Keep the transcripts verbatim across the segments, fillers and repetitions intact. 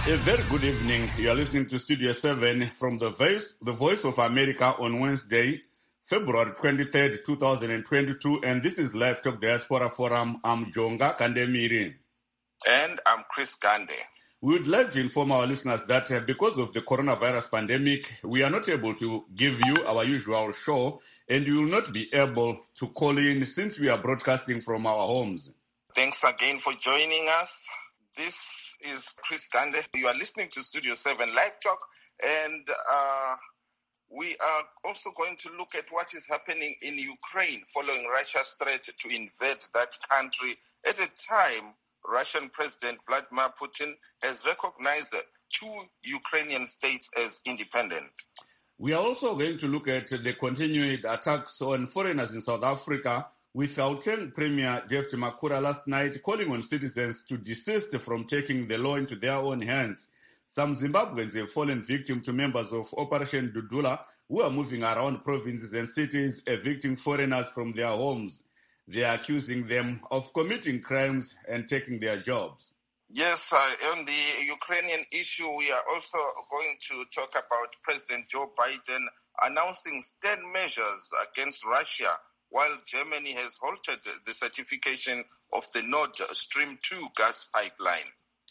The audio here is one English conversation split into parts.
A very good evening. You are listening to Studio seven from the Voice, the Voice of America on Wednesday, February twenty-third, twenty twenty-two, and this is Live Talk Diaspora Forum. I'm Jonga Kandemiri. And I'm Chris Gande. We would like to inform our listeners that uh, because of the coronavirus pandemic, we are not able to give you our usual show, and you will not be able to call in since we are broadcasting from our homes. Thanks again for joining us. This is Chris Gande. You are listening to Studio seven Live Talk, and uh, we are also going to look at what is happening in Ukraine following Russia's threat to invade that country at a time Russian President Vladimir Putin has recognized two Ukrainian states as independent. We are also going to look at the continued attacks on foreigners in South Africa, with Gauteng Premier Jeff Makura last night calling on citizens to desist from taking the law into their own hands. Some Zimbabweans have fallen victim to members of Operation Dudula, who are moving around provinces and cities, evicting foreigners from their homes. They are accusing them of committing crimes and taking their jobs. Yes, uh, on the Ukrainian issue, we are also going to talk about President Joe Biden announcing stern measures against Russia, while Germany has halted the certification of the Nord Stream two gas pipeline.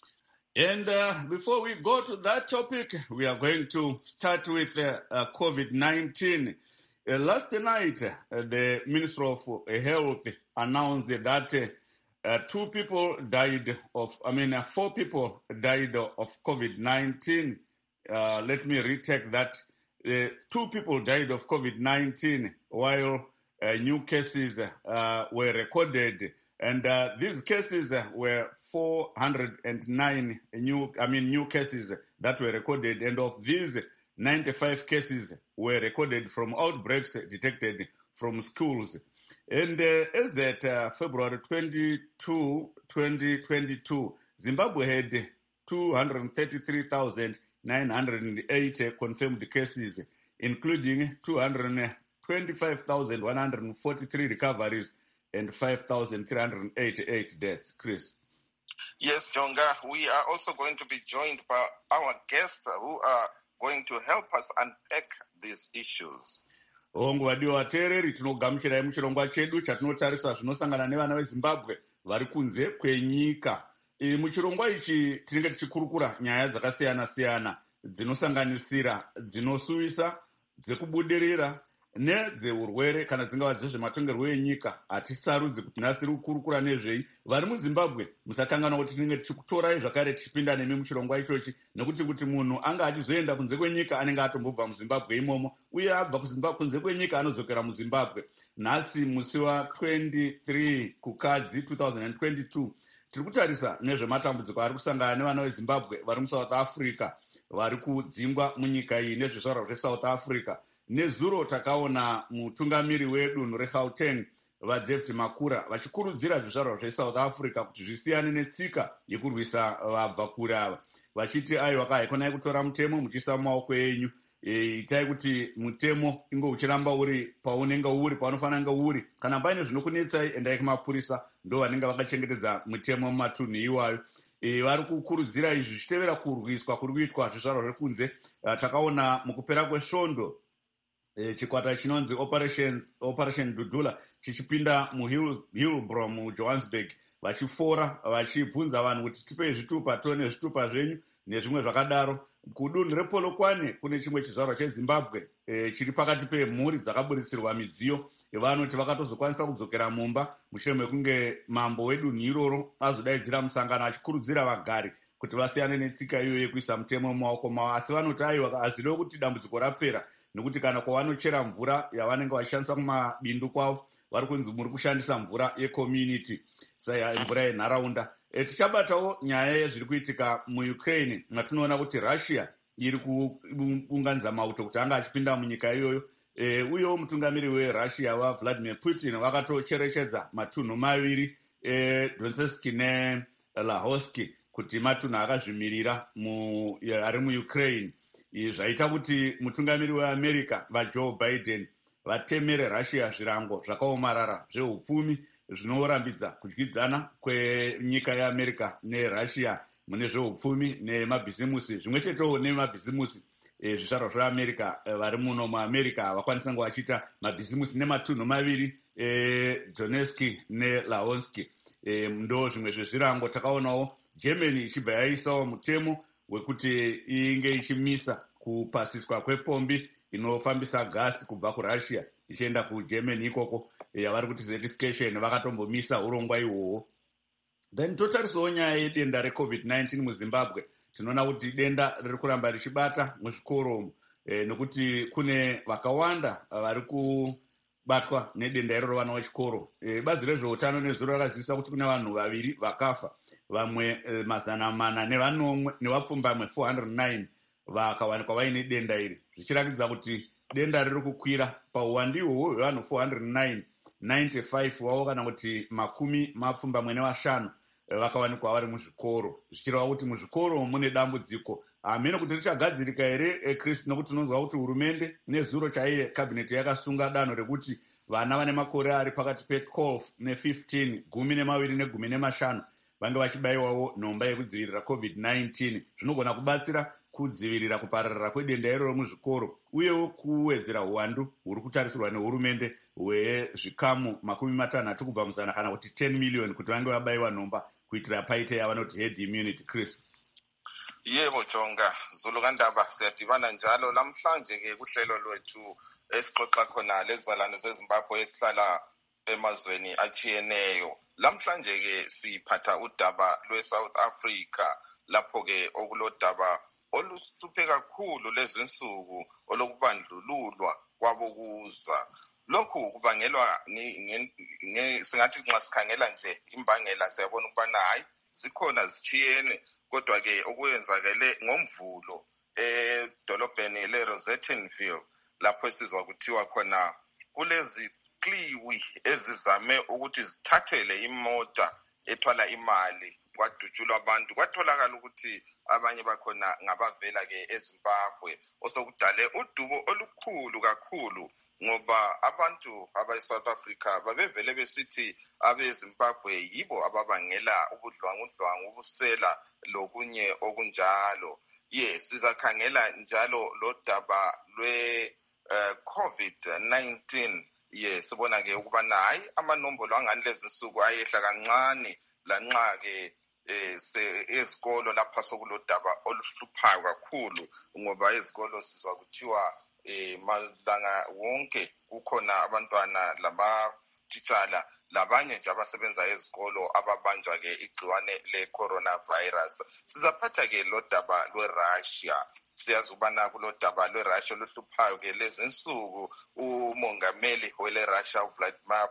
And uh, before we go to that topic, we are going to start with uh, uh, COVID nineteen. Uh, last night, uh, the Minister of Health announced that uh, uh, two people died of, I mean, uh, four people died of COVID nineteen. Uh, let me retake that. Uh, two people died of COVID nineteen, while uh, new cases uh, were recorded. And uh, these cases were four hundred nine new, I mean, new cases that were recorded. And of these, ninety-five cases were recorded from outbreaks detected from schools. And uh, as at uh, February twenty-second, twenty twenty-two, Zimbabwe had two hundred thirty-three thousand nine hundred eighty confirmed cases, including two hundred twenty-five thousand one hundred forty-three recoveries and five thousand three hundred eighty-eight deaths. Chris. Yes, Jonga, we are also going to be joined by our guests who are going to help us unpack these issues. Ongo wadiwa wateereri, tinogamuchirai muchirongwa chedu chatinotarisa zvinosangana nevana veZimbabwe vari kunze kwenyika. E, muchirongwa ichi tinenge tichikurukura nyaya dzakasiyana-siyana dzinosanganisira dzinosuvisa, dzekubudirira nedzeurwere kana dzingava dzezvematongerwo enyika. Hatisarudzi kuti nhasi tiri kukurukura nezvei. Vari muZimbabwe musakanganwa kuti tinenge tichikutorai zvakare tichipinda nemi muchirongwa ichochi, nekuti kuti munhu anga achizoenda kunze kwenyika anenge atombobva muZimbabwe imomo, uye abva kuZimbabwe kunze kwenyika anodzokera muZimbabwe. Nhasi musi wa-twenty-three kukadzi twenty twenty-two tiri kutarisa nezvematambudziko ari kusangana nevana veZimbabwe vari muSouth Africa, vari kudzingwa munyika iyi nezvizvarwa zveSouth Africa. Nezuro takaona mutungamiri wedunhu reGauteng vaDavid Makura vachikurudzira zvizvarwa zveSouth Africa kuti zvisiyane netsika yekurwisa vabva kure ava, vachiti aiwa kahaikonai kutora mutemo muchiisa mumaoko enyu. E, itai kuti mutemo ingo uchiramba uri paunenge uri paunofanira kunge uri. Kana paine zvinokunetsai, endai kumapurisa, ndo vanenge vakachengetedza mutemo mumatunhu iwayo. E, vari kukurudzira izvi zvichitevera kurwiswa kuri kuitwa zvizvarwa zvekunze. Uh, takaona mukupera kwesvondo E, chikwata chinonzi operations operation Dudula chichipinda muHillbrow muJohannesburg, vachifora vachibvunza vanhu kuti tipei zvitupa, tione zvitupa zvenyu nezvimwe zvakadaro. Kudunhu rePolokwane kune chimwe chizvarwa cheZimbabwe e, chiri pakati pemhuri dzakaburitsirwa midziyo yevanoti vakatozokwanisa kudzokera mumba mushure mekunge mambo wedunhu iroro azodaidzira musangano achikurudzira vagari kuti vasiyane netsika iyo yekuisa mutemo mumaoko mavo. Asi vanoti aiwa hazvirevo kuti dambudziko rapera, nekuti kana kwavanochera mvura yavanenge vachishandisa kumabindu kwavo vari kunzi muri kushandisa mvura yecommunity, sai mvura yenharaunda. E, tichabatawo nyaya yezviri kuitika muUkraine, mwatinoona kuti Russia iri kuunganidza mauto kuti anga achipinda munyika iyoyo. E, uyewo mutungamiri weRussia waVladimir Putin vakatocherechedza matunhu maviri eDonetsk neLuhansk kuti matunhu akazvimirira ari muUkraine. Zvaita kuti mutungamiri weAmerica vaJoe Biden vatemere Russia zvirango zvakaomarara zveupfumi zvinorambidza kudyidzana kwenyika yeAmerica neRussia. mune zveupfumi nemabhizimusi zvimwe chetewo nemabhizimusi e, zvizvarwa zveamerica e, vari muno muamerica havakwanisa kunge vachiita mabhizimusi nematunhu maviri e, Donetsk neLuhansk. E, ndo zvimwe zvezvirango. Takaonawo Germany ichibva yaisawo mutemo wekuti inge ichimisa kupasiswa kwepombi inofambisa gasi kubva kuRussia ichienda kuGermany ikoko yavari kuti certification vakatombomisa urongwa ihwohwo. Then totarisawo nyaya yedenda recovid nineteen muZimbabwe. Tinoona kuti denda riri kuramba richibata muzvikoro e, nekuti kune vakawanda vari kubatwa nedenda iroro vana vechikoro. E, bazi rezveutano nezuro rakazivisa kuti kune vanhu vaviri vakafa, vamwe e, mazana mana nevanomwe nevapfumbamwe four hundred nine vakawanikwa vaine denda iri, zvichiratidza kuti denda riri kukwira pauwandi ihwohwo hwevanhu four hundred nine, ninety-five wavo kana kuti makumi mapfumbamwe nevashanu vakawanikwa vari muzvikoro, zvichireva kuti muzvikoro mune dambudziko. Hamene kuti richagadzirika here Chris, nokuti tinonzwa kuti hurumende nezuro chaiye kabineti yakasunga danho rekuti vana vane makore ari pakati pe-twelve ne-fifteen, gumi nemaviri negumi nemashanu vange vachibayiwawo nhomba yekudzivirira covid nineteen. Zvinogona kubatsira kudzivirira kupararira kwedenda iroro muzvikoro uyewo kuwedzera uwandu huri kutarisirwa nehurumende hwezvikamu makumi matanhatu kubva muzana kana kuti ten million kuti vange vabayiwa nhomba kuitira paite yavanoti herd immunity. Chris. Yebo Jonga, Zulu kaNdaba, siyadibana njalo lamhlanje ke kuhlelo lwethu esixoxa khona lezalane zeZimbabwe esihlala emazweni achiyeneyo. Lamhlanje ke siphatha udaba lweSouth Africa lapho ke okulodaba oluhluphe kakhulu lezinsuku olokubandlululwa kwabokuza. Lokhu kubangelwa singathi nxa sikhangela nje imbangela siyabona ukubana hayi zikhona zichiyene, kodwa ke okwenzakele ngomvulo edolobheni leRosettenville lapho esizwa kuthiwa khona kulezi kliwi ezizame ukuthi zithathele imota ethwala imali kwadutshulwa abantu, kwatholakala ukuthi abanye bakhona ngabavela ke eZimbabwe, osokudale udubo olukhulu kakhulu ngoba abantu abayi-South Africa babevele besithi abeZimbabwe yibo ababangela ubudlwangudlwangu, ubusela lokunye okunjalo. Yes, sizakhangela njalo lo daba lwe uh, covid nineteen. Yes, sibona ke ukubana hayi amanombolo angani lezinsuku ayehla kancane lanxa ke eh ezikolo lapha sokulodaba oluhluphayo kakhulu ngoba ezikolo sizwa kuthiwa eh malanga wonke kukhona abantwana laba titshala labanye nje abasebenza ezikolo ababanjwa ke igciwane le coronavirus. Sizaphatha ke lodaba lweRussia. Siyazi ubana kulodaba lweRussia oluhluphayo ke lezinsuku umongameli weleRussia uVladimir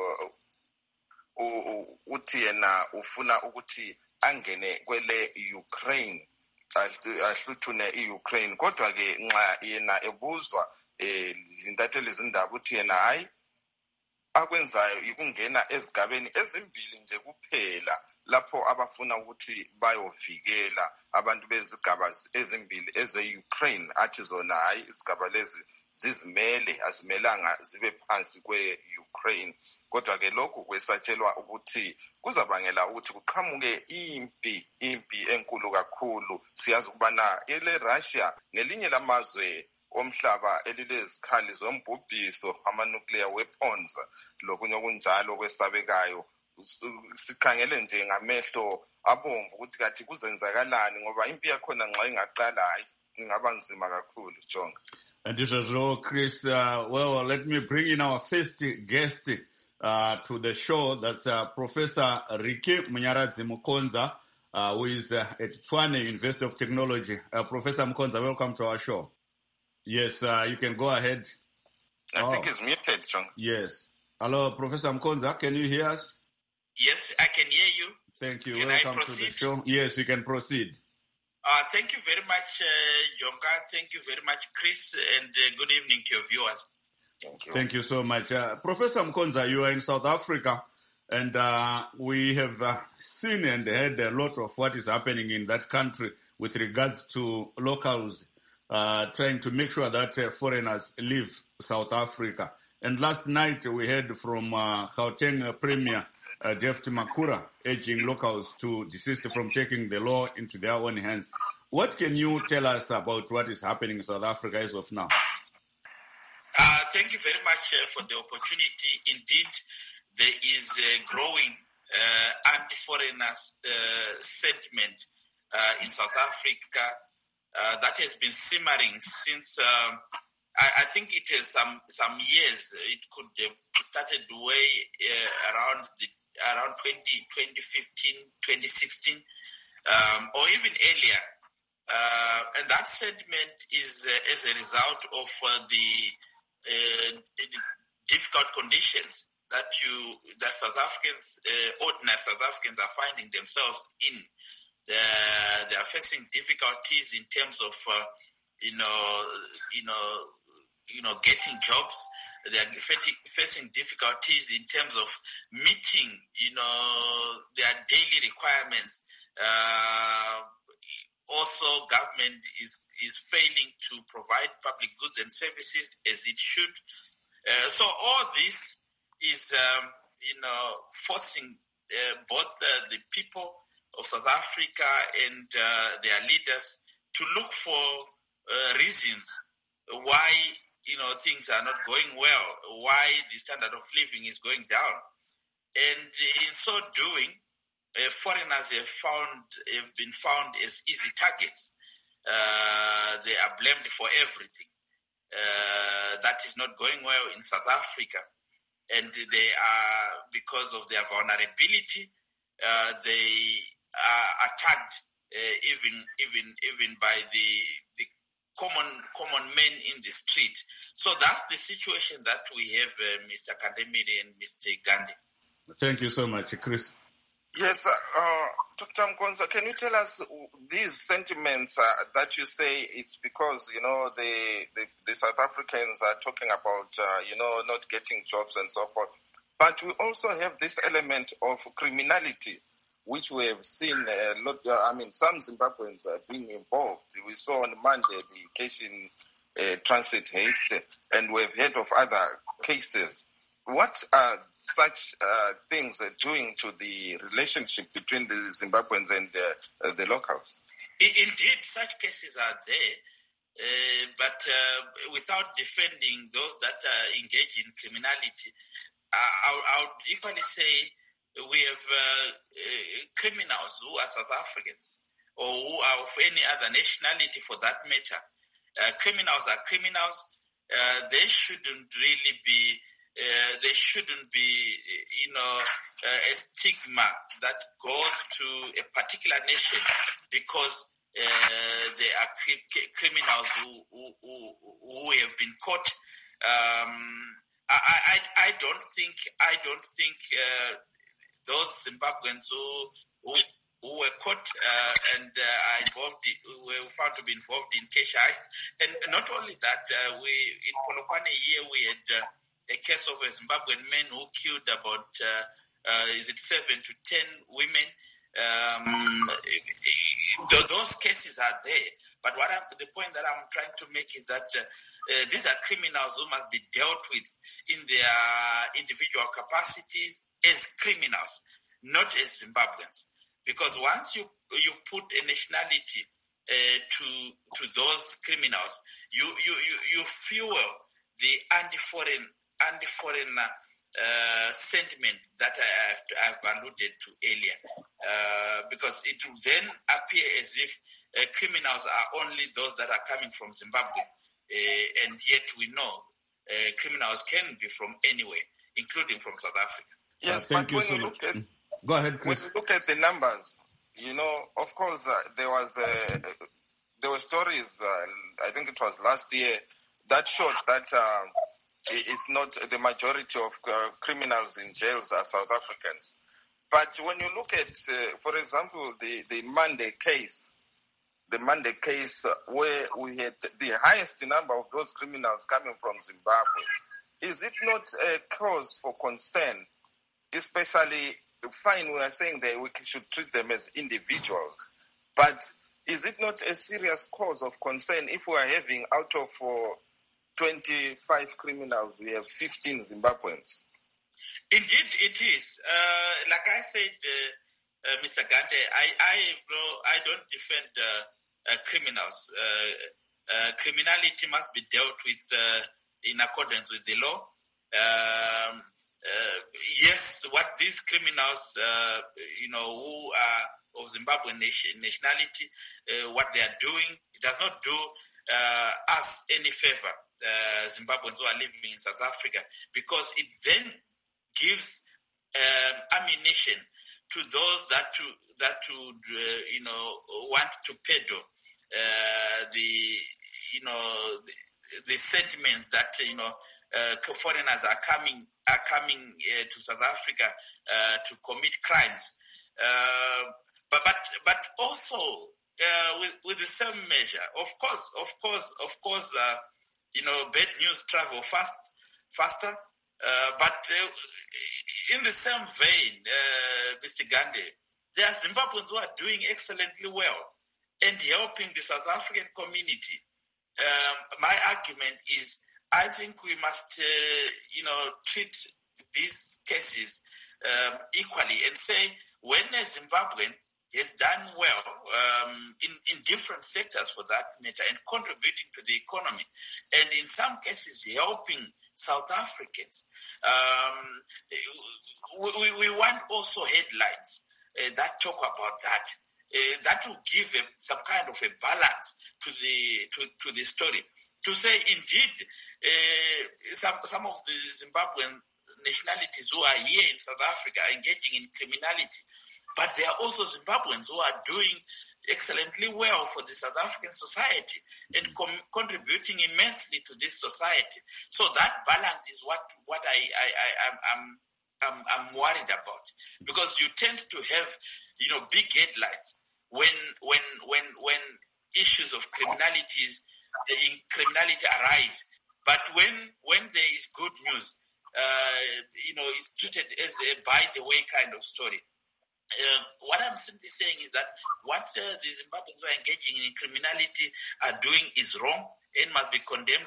uthi yena ufuna ukuthi angene kwele Ukraine, ahluthune iUkraine, kodwa ke nxa yena ebuzwa eh izintatheli izindaba uthi yena hayi akwenzayo ikungena ezigabeni ezimbili nje kuphela lapho abafuna ukuthi bayovikela abantu bezigaba ezimbili eze-Ukraine, athi zona hayi izigaba lezi zizimele azimelanga zibe phansi kwe-Ukraine. Kodwa ke lokhu kwesatshelwa ukuthi kuzabangela ukuthi kuqhamuke impi impi enkulu kakhulu. Siyazi ukubana ele Russia ngelinye lamazwe omhlaba elilezikhali zombhubhiso ama-nuclear weapons lokunye okunjalo kwesabekayo. Sikhangele nje ngamehlo abomvu ukuthi kathi kuzenzakalani ngoba impi yakhona nxa ingaqala hayi ingaba nzima kakhulu Jonga. And this is all, Chris. Uh, well, let me bring in our first guest uh, to the show. That's uh, Professor Ricky Munyaradzi Mukonza, uh, who is uh, at Tshwane University of Technology. Uh, Professor Mukonza, welcome to our show. Yes, uh, you can go ahead. I oh. think it's muted, John. Yes. Hello, Professor Mukonza, can you hear us? Yes, I can hear you. Thank you. Can welcome I proceed? to the show. Yes, you can proceed. Uh, thank you very much, uh, Jonga. Thank you very much, Chris, and uh, good evening to your viewers. Thank you. Thank you so much. Uh, Professor Mukonza, you are in South Africa, and uh, we have uh, seen and heard a lot of what is happening in that country with regards to locals uh, trying to make sure that uh, foreigners leave South Africa. And last night we heard from uh, Gauteng Premier uh, Deft Makura, urging locals to desist from taking the law into their own hands. What can you tell us about what is happening in South Africa as of now? Uh, thank you very much uh, for the opportunity. Indeed, there is a growing uh, anti-foreigner uh, sentiment uh, in South Africa uh, that has been simmering since, um, I, I think it has some some years. It could have started way uh, around the around twenty, twenty fifteen, twenty sixteen, um, or even earlier. Uh, and that sentiment is uh, as a result of uh, the, uh, the difficult conditions that you that South Africans, uh, ordinary South Africans, are finding themselves in. Uh, they are facing difficulties in terms of, uh, you know, you know, you know, getting jobs. They are facing difficulties in terms of meeting, you know, their daily requirements. Uh, also, government is is failing to provide public goods and services as it should. Uh, so all this is, um, you know, forcing uh, both uh, the people of South Africa and uh, their leaders to look for uh, reasons why, you know, things are not going well, why the standard of living is going down. And in so doing, uh, foreigners have found have been found as easy targets. Uh, they are blamed for everything. Uh, that is not going well in South Africa. And they are, because of their vulnerability, uh, they are attacked uh, even even even by the the common common men in the street. So that's the situation that we have, uh, Mister Kandemire and Mister Gandhi. Thank you so much, Chris. Yes, uh, Doctor Mkonza, can you tell us these sentiments uh, that you say it's because, you know, the, the, the South Africans are talking about, uh, you know, not getting jobs and so forth. But we also have this element of criminality, which we have seen a lot. Uh, I mean, some Zimbabweans are being involved. We saw on Monday the case in uh, Transit Haste, and we've heard of other cases. What are such uh, things uh, doing to the relationship between the Zimbabweans and uh, uh, the locals? Indeed, such cases are there, uh, but uh, without defending those that are engaged in criminality, uh, I, I would equally say we have uh, uh, criminals who are South Africans or who are of any other nationality for that matter. Uh, criminals are criminals. Uh, they shouldn't really be, uh, they shouldn't be, you know, uh, a stigma that goes to a particular nation because uh, they are cri- criminals who, who, who, who have been caught. Um, I, I, I don't think, I don't think, uh, those Zimbabweans who who, who were caught uh, and uh, are involved, in, were found to be involved in cash heist. And not only that, uh, we in Polokwane here we had uh, a case of a Zimbabwean man who killed about uh, uh, is it seven to ten women. Um, those cases are there. But what I'm, the point that I'm trying to make is that uh, uh, these are criminals who must be dealt with in their individual capacities as criminals, not as Zimbabweans. Because once you you put a nationality uh, to to those criminals, you you you, you fuel the anti-foreign anti-foreign uh, sentiment that I have, I have alluded to earlier. Uh, because it will then appear as if uh, criminals are only those that are coming from Zimbabwe, uh, and yet we know uh, criminals can be from anywhere, including from South Africa. Yes, uh, thank but you when so you much. look at, Go ahead, Chris. when you look at the numbers, you know, of course, uh, there was uh, there were stories. Uh, I think it was last year that showed that uh, it's not the majority of uh, criminals in jails are South Africans. But when you look at, uh, for example, the the Monday case, the Monday case uh, where we had the highest number of those criminals coming from Zimbabwe, is it not a cause for concern? Especially, fine, we are saying that we should treat them as individuals, but is it not a serious cause of concern if we are having out of uh, twenty-five criminals, we have fifteen Zimbabweans? Indeed, it is. Uh, like I said, uh, uh, Mister Gande, I I, I don't defend uh, uh, criminals. Uh, uh, criminality must be dealt with uh, in accordance with the law. Um, uh, yes, what these criminals, uh, you know, who are of Zimbabwean nation, nationality, uh, what they are doing, it does not do uh, us any favor, uh, Zimbabweans who are living in South Africa, because it then gives um, ammunition to those that to, that would, uh, you know, want to peddle uh, the, you know, the, the sentiments that, you know, uh, foreigners are coming are coming uh, to South Africa uh, to commit crimes. Uh, but but but also uh, with with the same measure, of course, of course, of course, uh, you know, bad news travel fast faster. Uh, but uh, in the same vein, uh, Mister Gande, there are Zimbabweans who are doing excellently well and helping the South African community. Um, my argument is, I think we must, uh, you know, treat these cases um, equally and say when a Zimbabwean has done well um, in, in different sectors for that matter and contributing to the economy, and in some cases helping South Africans, um, we, we want also headlines uh, that talk about that. Uh, that will give a, some kind of a balance to the to, to the story. To say, indeed, uh, some some of the Zimbabwean nationalities who are here in South Africa are engaging in criminality, but there are also Zimbabweans who are doing excellently well for the South African society and com- contributing immensely to this society. So that balance is what what I I, I I'm, I'm I'm I'm worried about, because you tend to have, you know, big headlines when when when when issues of criminalities in criminality arise, but when when there is good news, uh, you know, it's treated as a by the way kind of story. Uh, what I'm simply saying is that what uh, the Zimbabweans who are engaging in criminality are doing is wrong and must be condemned,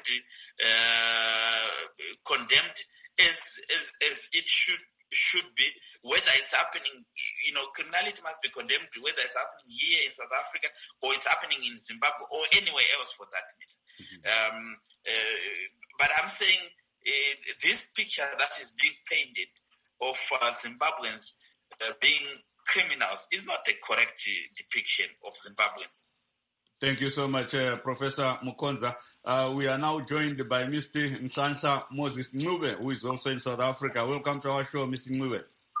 uh, condemned as, as as it should should be. Whether it's happening, you know, criminality must be condemned whether it's happening here in South Africa or it's happening in Zimbabwe or anywhere else for that matter. Mm-hmm. Um, uh, but I'm saying uh, this picture that is being painted of uh, Zimbabweans uh, being criminals is not a correct uh, depiction of Zimbabweans. Thank you so much, uh, Professor Mukonza. Uh, we are now joined by Mister Nhlanhla Moses Ncube, who is also in South Africa. Welcome to our show, Mister Ncube.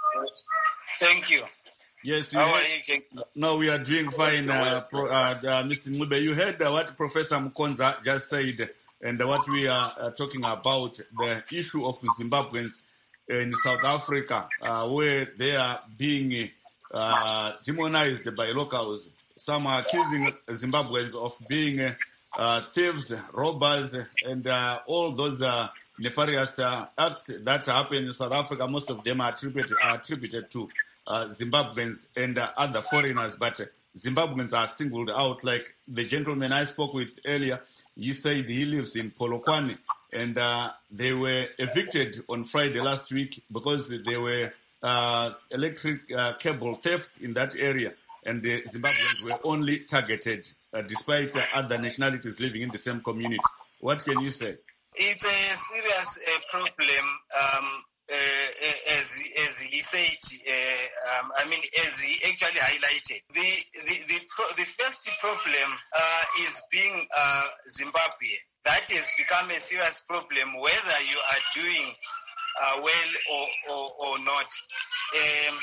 Thank you. Yes. How you are heard, you, Jake? No, we are doing fine, uh, Pro, uh, uh, Mister Ncube. You heard uh, what Professor Mukonza just said, and uh, what we are uh, talking about, the issue of Zimbabweans in South Africa, uh, where they are being uh, demonized by locals. Some are accusing Zimbabweans of being uh, thieves, robbers, and uh, all those uh, nefarious uh, acts that happen in South Africa. Most of them are attributed, are attributed to uh, Zimbabweans and uh, other foreigners, but uh, Zimbabweans are singled out. Like the gentleman I spoke with earlier, he said he lives in Polokwane, and uh, they were evicted on Friday last week because there were uh, electric uh, cable thefts in that area. And the Zimbabweans were only targeted, uh, despite uh, other nationalities living in the same community. What can you say? It's a serious uh, problem, um, uh, as as he said. Uh, um, I mean, as he actually highlighted, the the the, pro- the first problem uh, is being uh, Zimbabwe. That has become a serious problem, whether you are doing uh, well or or, or not. Um,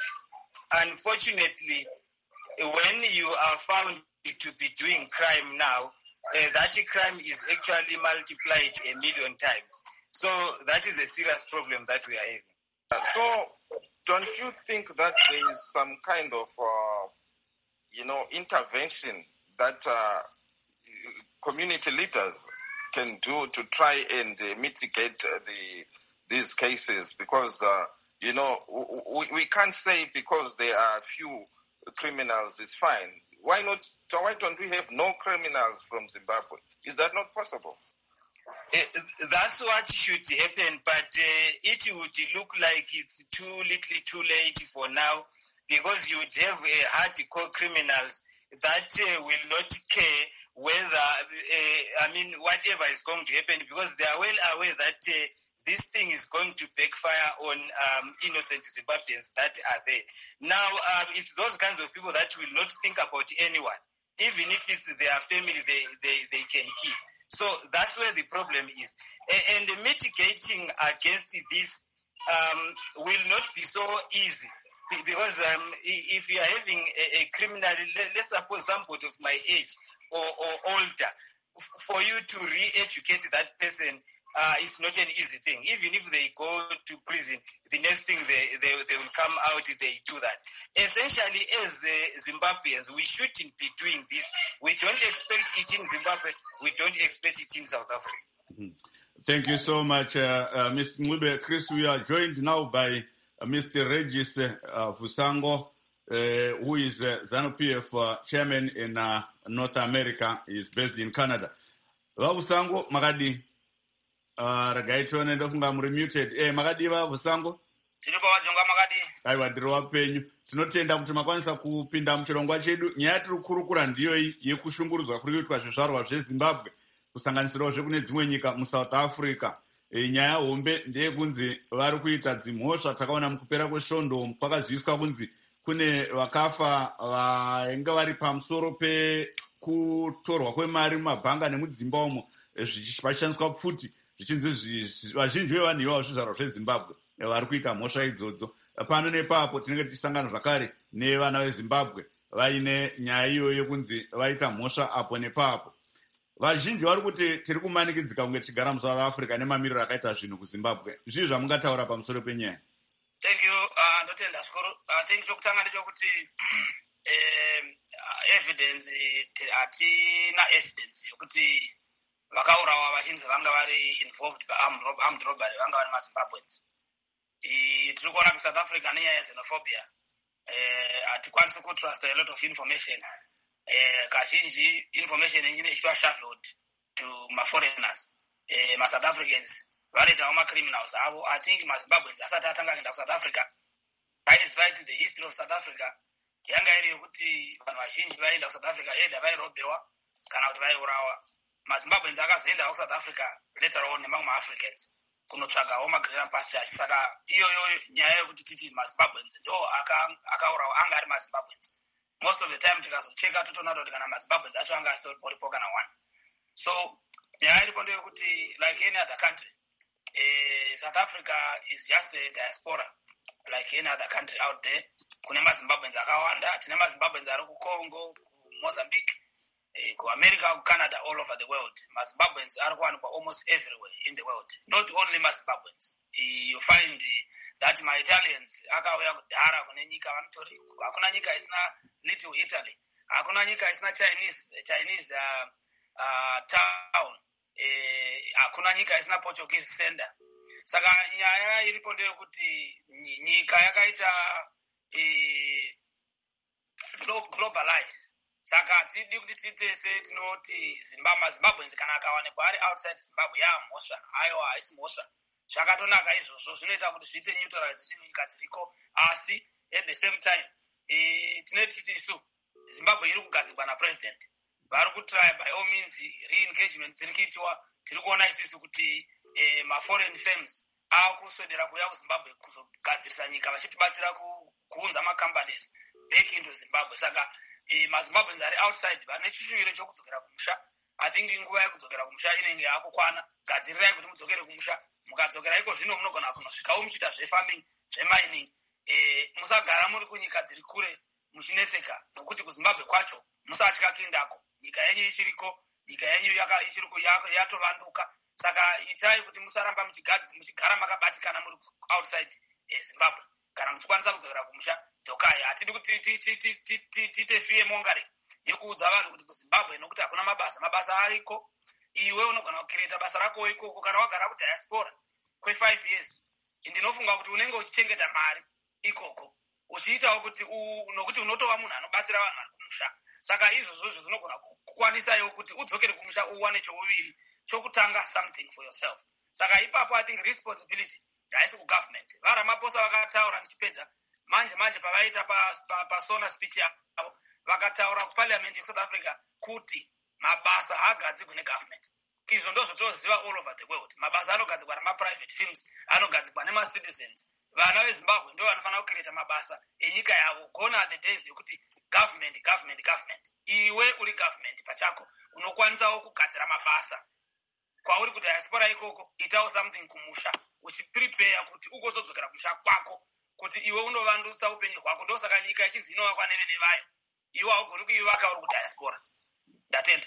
unfortunately, when you are found to be doing crime now, uh, that crime is actually multiplied a million times. So that is a serious problem that we are having. So don't you think that there is some kind of, uh, you know, intervention that uh, community leaders can do to try and uh, mitigate uh, the these cases? Because, uh, you know, we, we can't say because there are few criminals it's fine. Why not? Why don't we have no criminals from Zimbabwe? Is that not possible? Uh, that's what should happen, but uh, it would look like it's too little too late for now, because you would have uh, hardcore criminals that uh, will not care whether, uh, I mean, whatever is going to happen, because they are well aware that uh, this thing is going to backfire on um, innocent Zimbabweans that are there. Now, uh, it's those kinds of people that will not think about anyone. Even if it's their family, they, they, they can keep. So that's where the problem is. And, and mitigating against this um, will not be so easy. Because um, if you are having a, a criminal, let's suppose somebody of my age or, or older, for you to re-educate that person, uh, it's not an easy thing. Even if they go to prison, the next thing they, they, they will come out, they do that. Essentially, as uh, Zimbabweans, we shouldn't be doing this. We don't expect it in Zimbabwe. We don't expect it in South Africa. Mm-hmm. Thank you so much, uh, uh, Mister Ncube. Chris, we are joined now by uh, Mister Regis uh, Vusango, uh, who is uh, ZANU-P F uh, chairman in uh, North America. He is based in Canada. Vusango, Magadi. Uh, ragaitwa nenda funga muri muted. Eh, Magadi va Vusango? Tiripo wajonga Magadi. Aiwa ndiri wapenyu. Tinotenda kuti makwanisa kupinda muchirongwa chedu. Nyaya tiri kurukura ndiyo iyi yekushungurudzwa kuri kuitwa zvizvarwa zveZimbabwe kusanganisirawo zvekune dzimwe nyika muSouth Africa. E, nyaya hombe ndeyekunzi vari kuita dzimhosva. Takaona mukupera kwesvondo kwakaziviswa kunzi kune vakafa vainge vari pamusoro pekutorwa kwemari mumabhanga nemudzimba umo vachishandiswa pfuti zvichinzi vazhinji vevanhu ivavo zvizvarwa zveZimbabwe vari kuita mhosva idzodzo. Pano nepapo tinenge tichisangana zvakare nevana veZimbabwe vaine nyaya iyoyo yekunzi vaita mhosva apo nepapo. Vazhinji vari kuti tiri kumanikidzika kunge tichigara muSouth Africa nemamiriro akaita zvinhu kuZimbabwe. Zvii zvamungataura pamusoro penyaya? Thank you. Uh, ndotenda zvikuru. I think chokutanga ndechekuti um, evidence hatina evidence yokuti vakaurawa vachinzi vanga vari involved paarmed robbery vanga vari maZimbabweans. Tiri kuona kuSouth Africa nenyaya yexenophobia hatikwanisi uh, kutrust a lot of information. Uh, kazhinji information inenge ichiitwa shuffled to maforeigners. Uh, maSouth Africans vanoitawo macriminals avo. I think maZimbabweans asati atanga kuenda kuSouth Africa, that is right, the history of South Africa yanga iri yokuti vanhu vazhinji vaienda kuSouth Africa either vairobewa kana kuti vaiurawa. maZimbabweans akazoendawo kuSouth Africa later on nemamwe maAfricans kunotsvagawo magreen pastures. Saka iyoyo nyaya yokuti titi maZimbabweans ndo akaurawa anga ari maZimbabweans. Most of the time tikazocheka totoona kuti kana maZimbabweans acho anga asiporipo kana one. So nyaya iripo ndeyokuti like any other country, uh, South Africa is just a diaspora like any other country out there. Kune maZimbabweans akawanda, tine maZimbabweans ari kuCongo, kuMozambique, eh, kuAmerica, kuCanada, all over the world. maZimbabweans ari kuwanikwa almost everywhere in the world. Not only maZimbabweans. Uh, you find uh, that my Italians akauya kudhara kune nyika vanotori. Hakuna nyika isina Little Italy. Hakuna nyika isina Chinese Chinese uh, uh, town. Eh, hakuna nyika isina Portuguese sender. Saka nyaya iripo ndeyekuti nyika yakaita eh, globalize. Saka tidi kuti titese tinoti Zimbabwe Zimbabweans kana akawanikwa ari outside Zimbabwe yaamhosva, aiwa haisi mhosva. Zvakatonaka izvozvo zvinoita kuti zviite neutralization nyika dziriko, asi at the same time eh, tine tichiti isu Zimbabwe iri kugadzirwa napresident. Vari kutry by all means re-engagement dziri kuitwa. Tiri kuona isusu kuti eh, ma-foreign firms aakuswedera kuuya kuZimbabwe kuzogadzirisa nyika vachitibatsira kuunza macompanies back into Zimbabwe. Saka eh, maZimbabweans ari outside vane chishuwiro chokudzokera kumusha. I think nguva yekudzokera kumusha inenge yakukwana. Gadzirirai kuti mudzokere kumusha. Mukadzokera iko zvino munogona kunosvikawo muchiita zvefarming, zvemining. Eh, musagara muri kunyika dziri kure muchinetseka nokuti kuZimbabwe kwacho musatya kuendako. Nyika yenyu ichiriko, nyika yenyu ichiriko yatovanduka. Saka itai kuti musaramba muchigara makabatikana muri outside eh, Zimbabwe. Kana muchikwanisa kudzokera kumusha, dzokai. Hatidi kuti tiite fear mongering yekuudza vanhu kuti kuZimbabwe nokuti hakuna mabasa. Mabasa ariko. Iwe unogona kucreate basa rako ikoko kana wagara kudiaspora kwe five years. Ndinofunga kuti unenge uchichengeta mari ikoko. Uchiitawo kuti nokuti unotova munhu anobatsira vanhu vari kumusha. Saka izvozvo zvinogona kukwanisayo kuti udzokere kumusha uwane chokuviri chokutanga something for yourself. Saka ipapo I think responsibility haisi kugovernment. VaRamaphosa vakataura ndichipedza manje manje pavaita pasona speech yavo vakataura kuparliament yeSouth Africa kuti mabasa haagadzirwi negovernment. Izvo ndozvotoziva all over the world. Mabasa anogadzirwa nemaprivate firms, anogadzirwa nemacitizens. Vana veZimbabwe ndo vanofanira kucreata mabasa enyika yavo. Gone are the days yokuti government government government. Iwe uri government pachako unokwanisawo kugadzira mabasa. Kwauri kudiaspora ikoko itawo something kumusha uchiprepare kuti ugozodzokera kumusha kwako kuti iwe unovandutsa upenyu hwako. Ndosaka nyika ichinzi inovakwa neve nevayo. Iwe haugoni kuivaka uri kudiaspora. Ndatenda.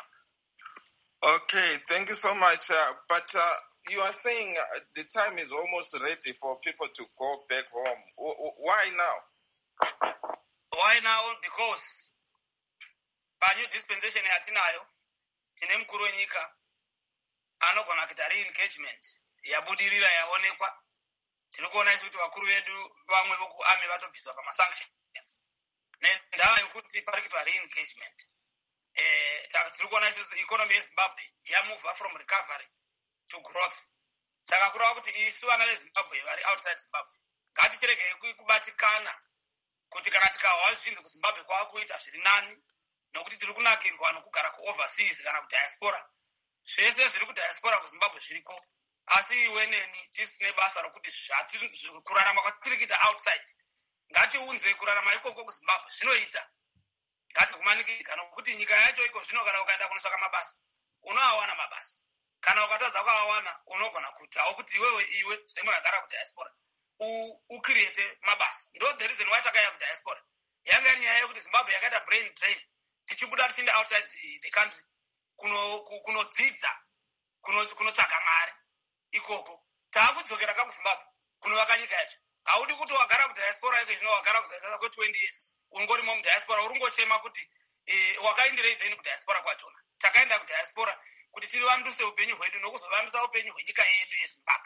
Okay, thank you so much. Uh, but uh, you are saying uh, the time is almost ready for people to go back home. W- w- why now? Why now? Because panyu dispensation yatinayo tine mukuru wenyika anogona kuita re-engagement yabudirira yaonekwa. Tirikuona isi kuti vakuru vedu vamwe vokuame vatobviswa pamasanctions nendaa yokuti pari kuitwa re-engagement. Eh, tirikuona isi economy yeZimbabwe yamove from recovery to growth. Saka kureva kuti isu vana veZimbabwe vari outside Zimbabwe ngatichirege kubatikana kuti kana tikawa zvinhu kuZimbabwe kwakuita zviri nani nokuti tiri kunakirwa nokugara kuoverseas kana kudiaspora. Zvese zviri kudiaspora kuZimbabwe zviriko, asi iwe neni tisine basa rokuti kurarama kwatiri kuita outside ngatiunze kurarama ikoko kuZimbabwe zvinoita. Ngatikumanikika nokuti nyika yacho iko zvino kana ukaenda kunotsvaka mabasa unoawana mabasa. Kana ukatadza kuawana unogona kutawo kuti iwewe iwe semunogara kudiaspora ucreate mabasa. Ndo the reason why takaya kudiaspora. Yanga iri nyaya yekuti Zimbabwe yakaita brain drain. Tichibuda tichienda outside the, the country kuno kunodzidza kunotsvaga mari ikoko. Taakudzokera kakuZimbabwe kunovaka nyika yacho. Haudi kuti wagara kudiaspora iko zvino wagara kuzadzasa kwe twenty years ungorimo mudiaspora urungochema kuti eh, wakaendirei then kudiaspora kwachona. Takaenda kudiaspora kuti tirivanduse upenyu hwedu nokuzovandusa upenyu hwenyika yedu yeZimbabwe.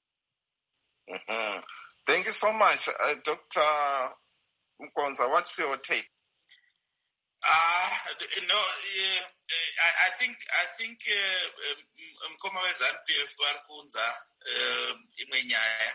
Mm-hmm. Thank you so much, uh, Doctor Mkonza. What's your take? Uh, no, uh, I, I think I think Mkoma uh, weZANU-P F varikunza imwe nyaya.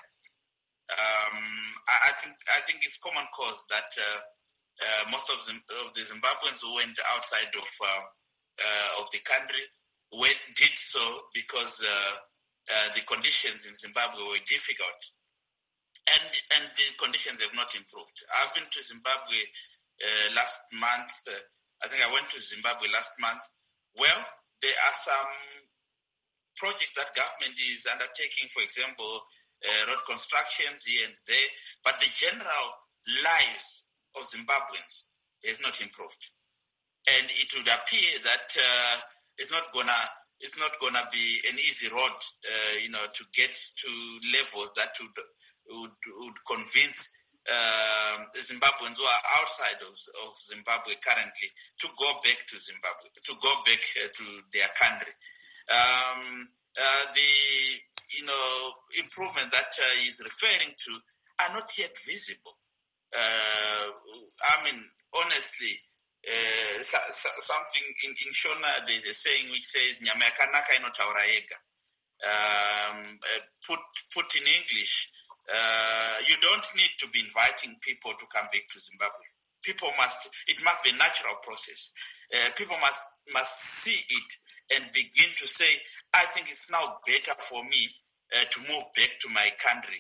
Um, I, I think I think it's common cause that uh, uh, most of the, of the Zimbabweans who went outside of uh, uh, of the country went, did so because uh, uh, the conditions in Zimbabwe were difficult, and and the conditions have not improved. I've been to Zimbabwe uh, last month. Uh, I think I went to Zimbabwe last month. Well, there are some projects that government is undertaking, for example, uh, road constructions here and there, but the general lives of Zimbabweans has not improved. And it would appear that uh, it's not gonna it's not gonna be an easy road, uh, you know, to get to levels that would would, would convince uh, Zimbabweans who are outside of, of Zimbabwe currently to go back to Zimbabwe, to go back uh, to their country. Um, uh, the you know improvement that uh, he's referring to are not yet visible. Uh, I mean, honestly. Uh, so, so, something in, in Shona, there's a saying which says nyama yakanaka inotaura yega. Um, uh, put put in English, uh, you don't need to be inviting people to come back to Zimbabwe. People must, it must be a natural process. Uh, people must must see it and begin to say, I think it's now better for me uh, to move back to my country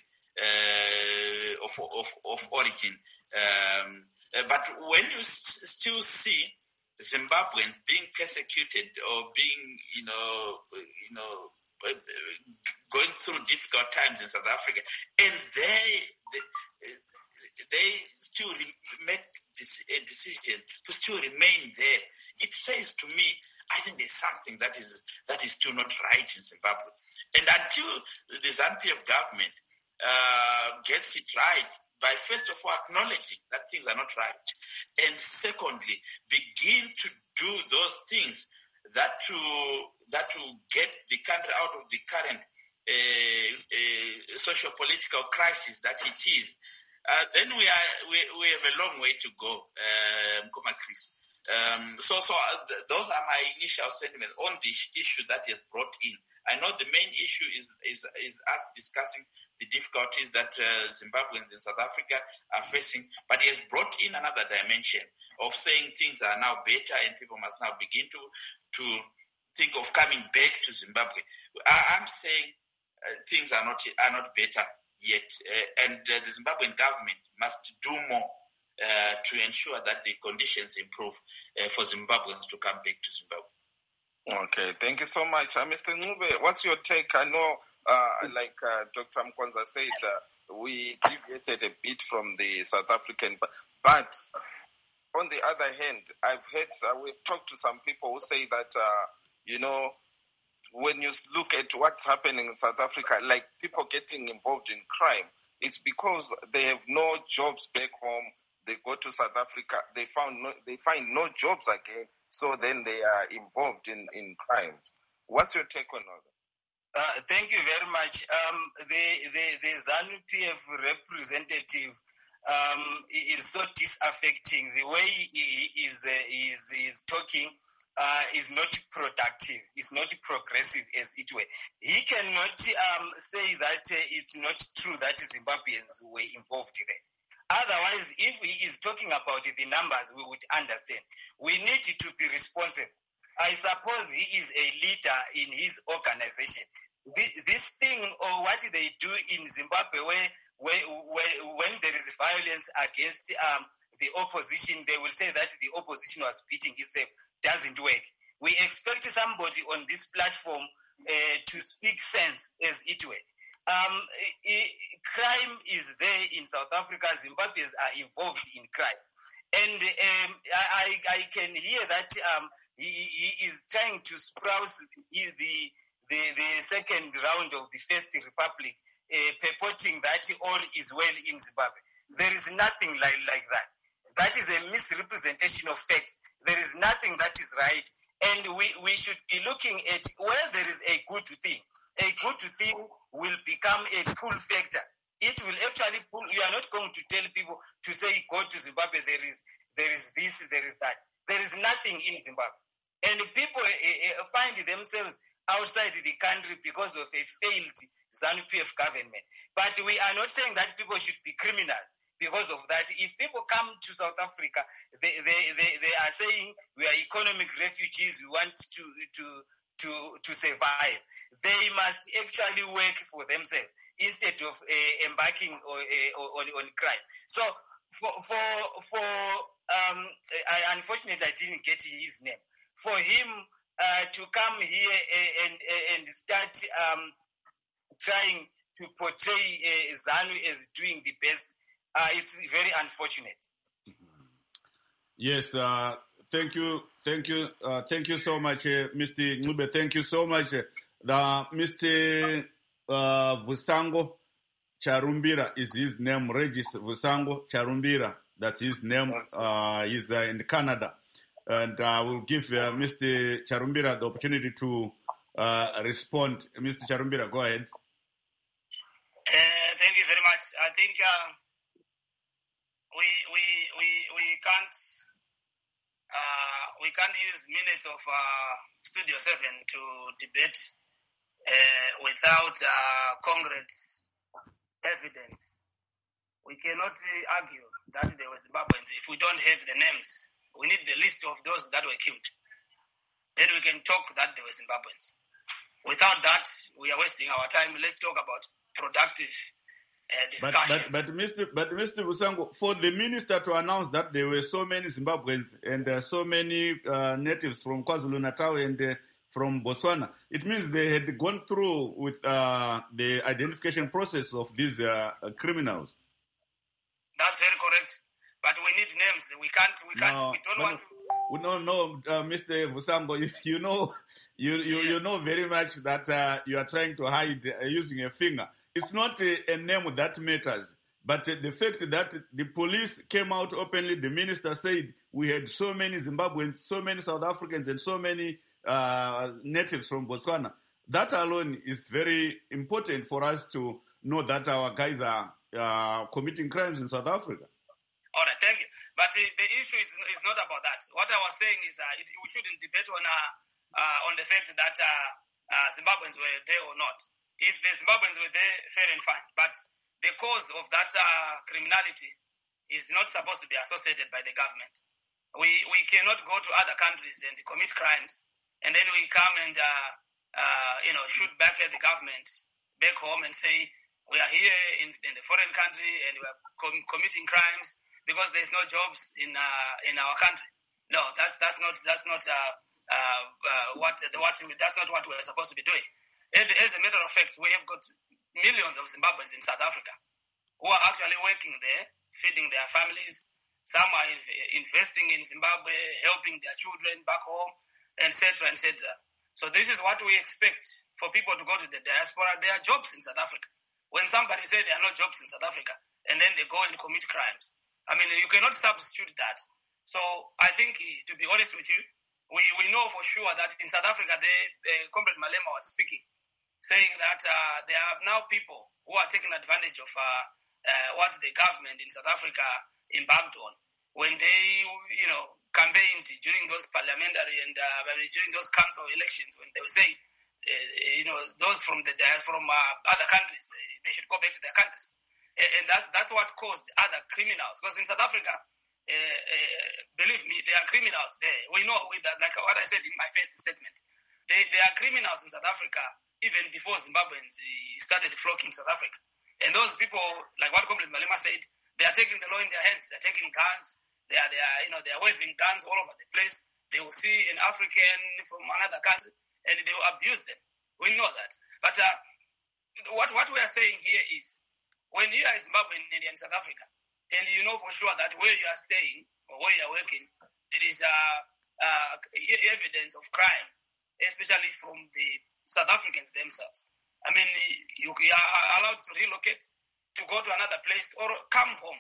uh, of, of of origin. Um, Uh, but when you s- still see Zimbabweans being persecuted or being, you know, you know, uh, going through difficult times in South Africa, and they they, they still re- make this, a decision to still remain there, it says to me, I think there's something that is that is still not right in Zimbabwe. And until the ZANU-P F government uh, gets it right, by first of all acknowledging that things are not right, and secondly, begin to do those things that to that will get the country out of the current uh, uh, socio-political crisis that it is. Uh, then we are we, we have a long way to go, uh, Mkoma Chris. Um, so, so uh, th- those are my initial sentiments on the issue that is brought in. I know the main issue is is, is us discussing the difficulties that uh, Zimbabweans in South Africa are facing, but he has brought in another dimension of saying things are now better and people must now begin to to think of coming back to Zimbabwe. I, I'm saying uh, things are not are not better yet, uh, and uh, the Zimbabwean government must do more uh, to ensure that the conditions improve uh, for Zimbabweans to come back to Zimbabwe. Okay, thank you so much. Uh, Mister Ncube, what's your take? I know, uh, like uh, Doctor Mkwanza said, uh, we deviated a bit from the South African, but, but on the other hand, I've heard, uh, we've talked to some people who say that, uh, you know, when you look at what's happening in South Africa, like people getting involved in crime, it's because they have no jobs back home. They go to South Africa, they found no, they find no jobs again. So then they are involved in, in crime. What's your take on all that? Uh, thank you very much. Um, the, the, the ZANU-P F representative um, is so disaffecting. The way he is, uh, is, is talking uh, is not productive. It's not progressive as it were. He cannot um, say that uh, it's not true that Zimbabweans were involved there. Otherwise, if he is talking about the numbers, we would understand. We need to be responsible. I suppose he is a leader in his organization. This, this thing, or what they do in Zimbabwe, where, where, where when there is violence against um, the opposition, they will say that the opposition was beating itself. Doesn't work. We expect somebody on this platform uh, to speak sense, as it were. Um, crime is there in South Africa. Zimbabweans are involved in crime. And um, I, I can hear that um, he, he is trying to sprouse the, the, the second round of the First Republic, uh, purporting that all is well in Zimbabwe. There is nothing like, like that. That is a misrepresentation of facts. There is nothing that is right. And we, we should be looking at where there is a good thing. A good thing will become a pull factor. It will actually pull. You are not going to tell people to say, go to Zimbabwe, there is there is this, there is that. There is nothing in Zimbabwe. And people uh, find themselves outside the country because of a failed ZANU-P F government. But we are not saying that people should be criminals because of that. If people come to South Africa, they, they, they, they are saying we are economic refugees, we want to... to To, to survive. They must actually work for themselves instead of uh, embarking on, uh, on, on crime. So, for for for um, I, unfortunately, I didn't get his name. For him uh, to come here and and start um, trying to portray uh, ZANU as doing the best, uh, it's very unfortunate. Yes. Uh... Thank you, thank you, uh, thank you so much, uh, Mister Ncube. Thank you so much. Uh, the Mister Uh, Vusango Charumbira is his name. Regis Vusango Charumbira, that's his name. Uh, he's uh, in Canada, and I uh, will give uh, Mister Charumbira the opportunity to uh, respond. Mister Charumbira, go ahead. Uh, thank you very much. I think uh, we we we we can't. Uh, we can't use minutes of uh, Studio seven to debate uh, without uh, concrete evidence. We cannot uh, argue that there were Zimbabweans if we don't have the names. We need the list of those that were killed. Then we can talk that there were Zimbabweans. Without that, we are wasting our time. Let's talk about productive Uh, discussions. But, but, but, Mister But Mister Vusango, for the minister to announce that there were so many Zimbabweans and uh, so many uh, natives from KwaZulu-Natal and uh, from Botswana, it means they had gone through with uh, the identification process of these uh, uh, criminals. That's very correct. But we need names. We can't. We can't. No, we don't want to. No, no, uh, Mister Vusango, you, you know, you you, yes. you know very much that uh, you are trying to hide uh, using a finger. It's not a, a name that matters, but uh, the fact that the police came out openly, the minister said we had so many Zimbabweans, so many South Africans, and so many uh, natives from Botswana. That alone is very important for us to know that our guys are uh, committing crimes in South Africa. All right, thank you. But uh, the issue is, is not about that. What I was saying is uh, it, we shouldn't debate on uh, uh, on the fact that uh, uh, Zimbabweans were there or not. If the Zimbabweans were there, fair and fine. But the cause of that uh, criminality is not supposed to be associated by the government. We we cannot go to other countries and commit crimes, and then we come and uh, uh, you know shoot back at the government back home and say we are here in, in the foreign country and we are com- committing crimes because there's no jobs in uh, in our country. No, that's that's not that's not uh, uh, uh, what what that's not what we're supposed to be doing. And as a matter of fact, we have got millions of Zimbabweans in South Africa who are actually working there, feeding their families. Some are investing in Zimbabwe, helping their children back home, et cetera, et cetera. So this is what we expect for people to go to the diaspora. There are jobs in South Africa. When somebody says there are no jobs in South Africa, and then they go and commit crimes, I mean, you cannot substitute that. So I think, to be honest with you, we, we know for sure that in South Africa, the, uh, Comrade Malema was speaking, saying that uh, there are now people who are taking advantage of uh, uh, what the government in South Africa embarked on when they, you know, campaigned during those parliamentary and uh, during those council elections, when they would say, uh, you know, those from the from uh, other countries, uh, they should go back to their countries, and, and that's that's what caused other criminals. Because in South Africa, uh, uh, believe me, there are criminals there. We know with that, like what I said in my first statement, they, there are criminals in South Africa even before Zimbabweans uh, started flocking South Africa, and those people, like what Comrade Malema said. They are taking the law in their hands. They're taking guns. They are, they are, you know, they are waving guns all over the place. They will see an African from another country, and they will abuse them. We know that. But uh, what what we are saying here is, when you are Zimbabwean in South Africa, and you know for sure that where you are staying or where you are working, there is uh, uh, evidence of crime, especially from the South Africans themselves. I mean, you, you are allowed to relocate, to go to another place or come home.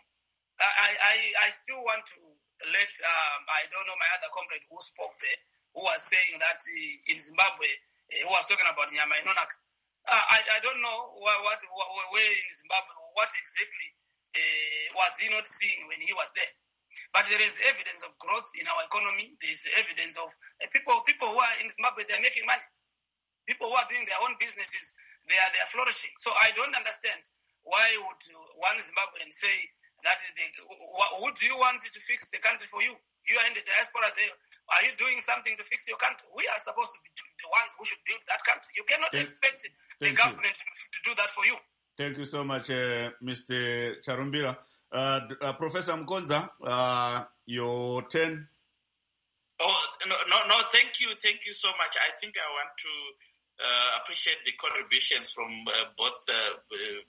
I, I, I still want to let, um, I don't know, my other comrade who spoke there, who was saying that uh, in Zimbabwe, uh, who was talking about Nyama Inonaka. Uh, I, I don't know what, what, what, where in Zimbabwe, what exactly uh, was he not seeing when he was there. But there is evidence of growth in our economy. There is evidence of uh, people, people who are in Zimbabwe, they're making money. People who are doing their own businesses, they are, they are flourishing. So I don't understand why would one Zimbabwean say that they, who do you want to fix the country for you? You are in the diaspora there. Are you doing something to fix your country? We are supposed to be the ones who should build that country. You cannot thank, expect the government to, to do that for you. Thank you so much, uh, Mister Charumbira. Uh, uh, Professor Mkonza, uh, your turn. Oh, no, no, no, thank you. Thank you so much. I think I want to uh, appreciate the contributions from uh, both uh, uh,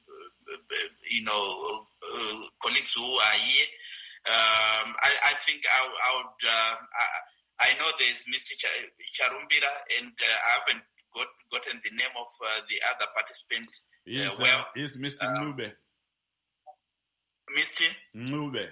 you know, uh, colleagues who are here. Um, I, I think I, I would, uh, I, I know there's Mister Ch- Charumbira, and uh, I haven't got, gotten the name of uh, the other participant. Yes, uh, well, uh, it's Mister Um, Ngube. Mister Ngube.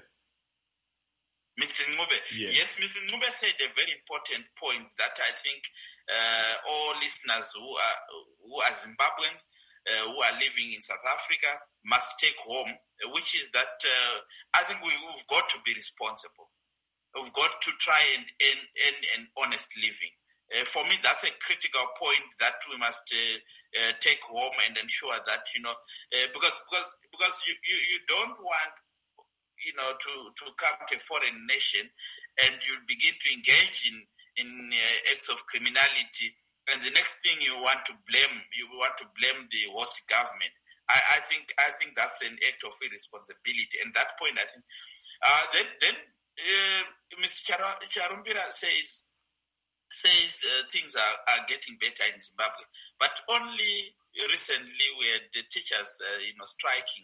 Mister Ngube. Yes. Yes, Mister Ngube said a very important point that I think uh, all listeners who are who are Zimbabweans, Uh, who are living in South Africa must take home, uh, which is that uh, I think we, we've got to be responsible. We've got to try and earn, earn an honest living. Uh, for me, that's a critical point that we must uh, uh, take home and ensure that, you know, uh, because because because you, you, you don't want, you know, to, to come to a foreign nation and you begin to engage in, in uh, acts of criminality. And the next thing you want to blame, you want to blame the host government. I, I think I think that's an act of irresponsibility. And that point, I think, uh, then then uh, Mister Char- Charumbira says says uh, things are, are getting better in Zimbabwe, but only recently we had the teachers, uh, you know, striking.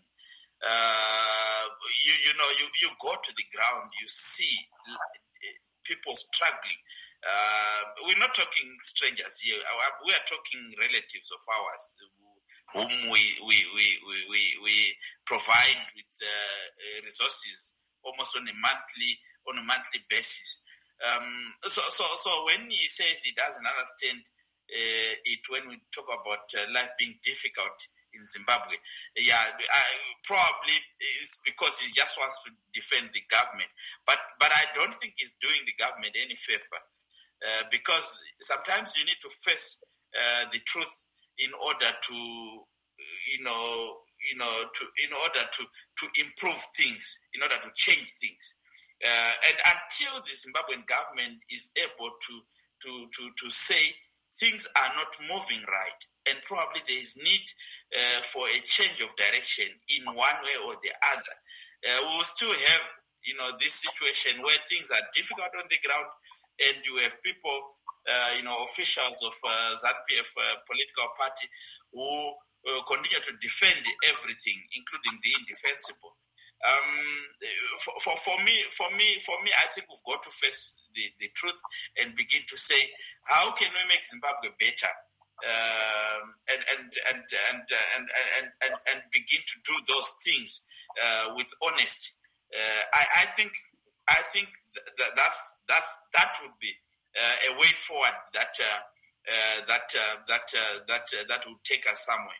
Uh, you you know, you, you go to the ground, you see people struggling. Uh, we're not talking strangers here. We are talking relatives of ours whom we we we we, we, we provide with uh, resources almost on a monthly on a monthly basis. Um, so so so when he says he doesn't understand uh, it when we talk about uh, life being difficult, in Zimbabwe. Yeah, I, probably it's because he just wants to defend the government. But but I don't think he's doing the government any favor, uh, because sometimes you need to face uh, the truth in order to, you know, you know, to in order to, to improve things, in order to change things. Uh, and until the Zimbabwean government is able to to to to say things are not moving right, and probably there is need uh, for a change of direction in one way or the other, uh, we will still have, you know, this situation where things are difficult on the ground, and you have people, uh, you know, officials of uh, ZANU P F uh, political party who uh, continue to defend everything, including the indefensible. Um, for, for, for me, for me, for me, I think we've got to face the, the truth and begin to say, how can we make Zimbabwe better? Um, and, and, and, and, and, and, and, and begin to do those things, uh, with honesty. Uh, I, I think, I think that that's, that's, that would be, uh, a way forward that, uh, uh, that, uh, that, uh, that, uh, that would take us somewhere.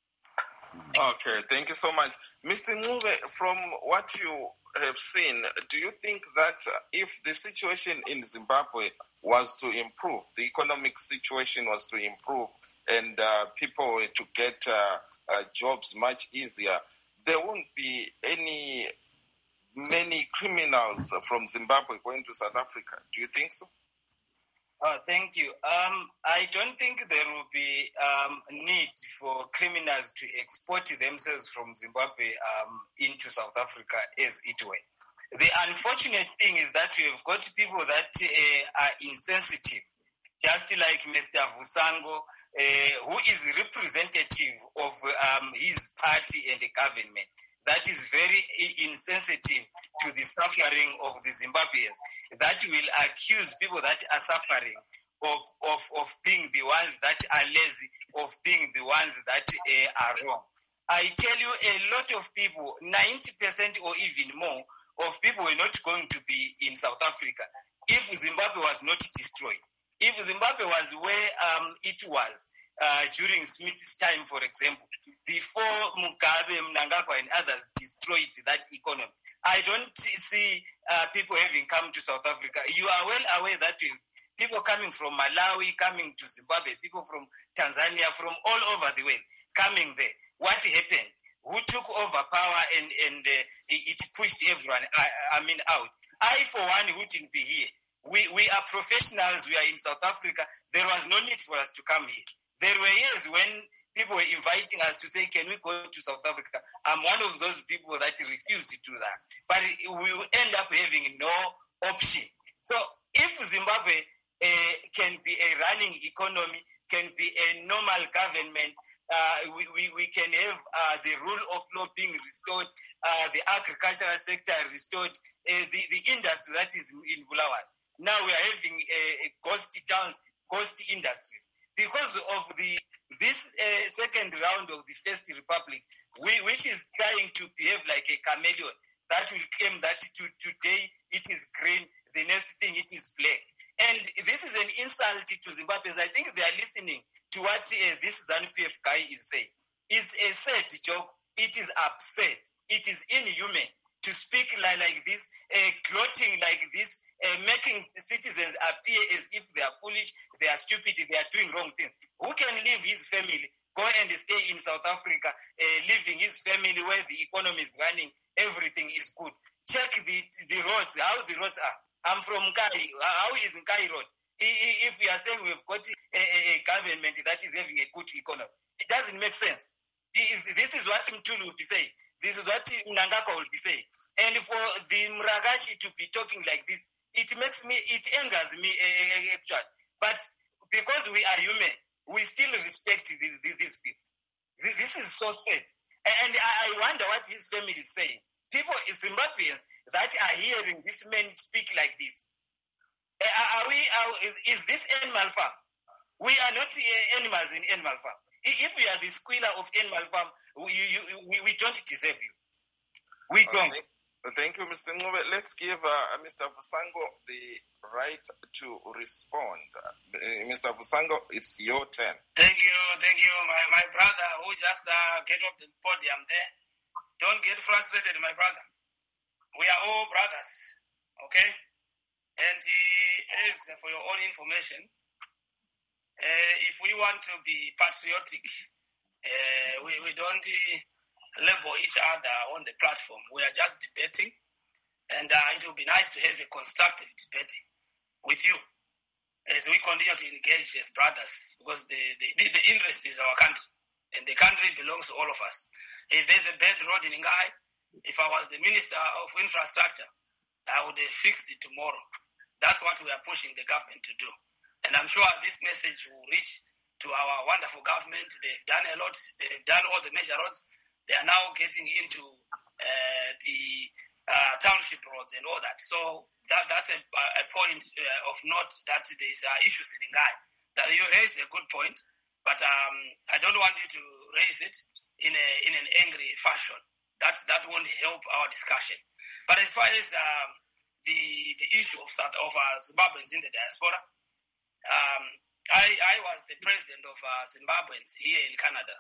Okay, thank you so much. Mister Ncube, from what you have seen, do you think that if the situation in Zimbabwe was to improve, the economic situation was to improve, and uh, people were to get uh, uh, jobs much easier, there won't be any many criminals from Zimbabwe going to South Africa? Do you think so? Uh, thank you. Um, I don't think there will be um, need for criminals to export themselves from Zimbabwe um, into South Africa as it were. The unfortunate thing is that we have got people that uh, are insensitive, just like Mister Vusango, uh, who is representative of um, his party and the government. That is very insensitive to the suffering of the Zimbabweans. That will accuse people that are suffering of, of, of being the ones that are lazy, of being the ones that uh, are wrong. I tell you, a lot of people, ninety percent or even more of people were not going to be in South Africa if Zimbabwe was not destroyed. If Zimbabwe was where um, it was uh, during Smith's time, for example, before Mugabe, Mnangagwa, and others destroyed that economy, I don't see uh, people having come to South Africa. You are well aware that people coming from Malawi, coming to Zimbabwe, people from Tanzania, from all over the world, coming there. What happened? Who took over power and, and uh, it pushed everyone, I, I mean, out? I, for one, wouldn't be here. We we are professionals. We are in South Africa. There was no need for us to come here. There were years when people were inviting us to say, can we go to South Africa? I'm one of those people that refused to do that. But we will end up having no option. So if Zimbabwe uh, can be a running economy, can be a normal government, uh, we, we, we can have uh, the rule of law being restored, uh, the agricultural sector restored, uh, the, the industry that is in Bulawayo. Now we are having uh, ghost towns, ghost industries. Because of the this uh, second round of the First Republic, we, which is trying to behave like a chameleon, that will claim that to, today it is green, the next thing it is black. And this is an insult to Zimbabweans. I think they are listening to what uh, this ZANU P F guy is saying. It's a sad joke. It is absurd. It is inhuman to speak like, like this, uh, gloating like this, Uh, making citizens appear as if they are foolish, they are stupid, they are doing wrong things. Who can leave his family, go and stay in South Africa, uh, leaving his family where the economy is running, everything is good? Check the the roads, how the roads are. I'm from Nkai. How is Nkai Road? If we are saying we've got a, a, a government that is having a good economy, it doesn't make sense. This is what Mtulu would be saying. This is what Mnangagwa would be saying. And for the Mragashi to be talking like this, it makes me, it angers me, actually. But because we are human, we still respect these people. This is so sad. And I wonder what his family is saying. People, Zimbabweans, that are hearing this man speak like this. Are we, are, is this animal farm? We are not animals in animal farm. If we are the squealer of animal farm, we, you, we, we don't deserve you. We don't. Thank you, Mister Ngube. Let's give uh, Mister Vusango the right to respond. Uh, Mister Vusango, it's your turn. Thank you, thank you, my, my brother who just uh, get off the podium there. Don't get frustrated, my brother. We are all brothers, okay? And uh, as for your own information, uh, if we want to be patriotic, uh, we, we don't uh, label each other on the platform. We are just debating, and uh, it will be nice to have a constructive debate with you as we continue to engage as brothers, because the, the, the interest is our country, and the country belongs to all of us. If there's a bad road in Ngai, if I was the Minister of Infrastructure, I would have fixed it tomorrow. That's what we are pushing the government to do. And I'm sure this message will reach to our wonderful government. They've done a lot. They've done all the major roads. They are now getting into uh, the uh, township roads and all that. So that, that's a, a point uh, of note that there's uh, issues in Ngai. That you raised a good point, but um, I don't want you to raise it in a in an angry fashion. That that won't help our discussion. But as far as um, the the issue of South of uh, Zimbabweans in the diaspora, um, I I was the president of uh, Zimbabweans here in Canada.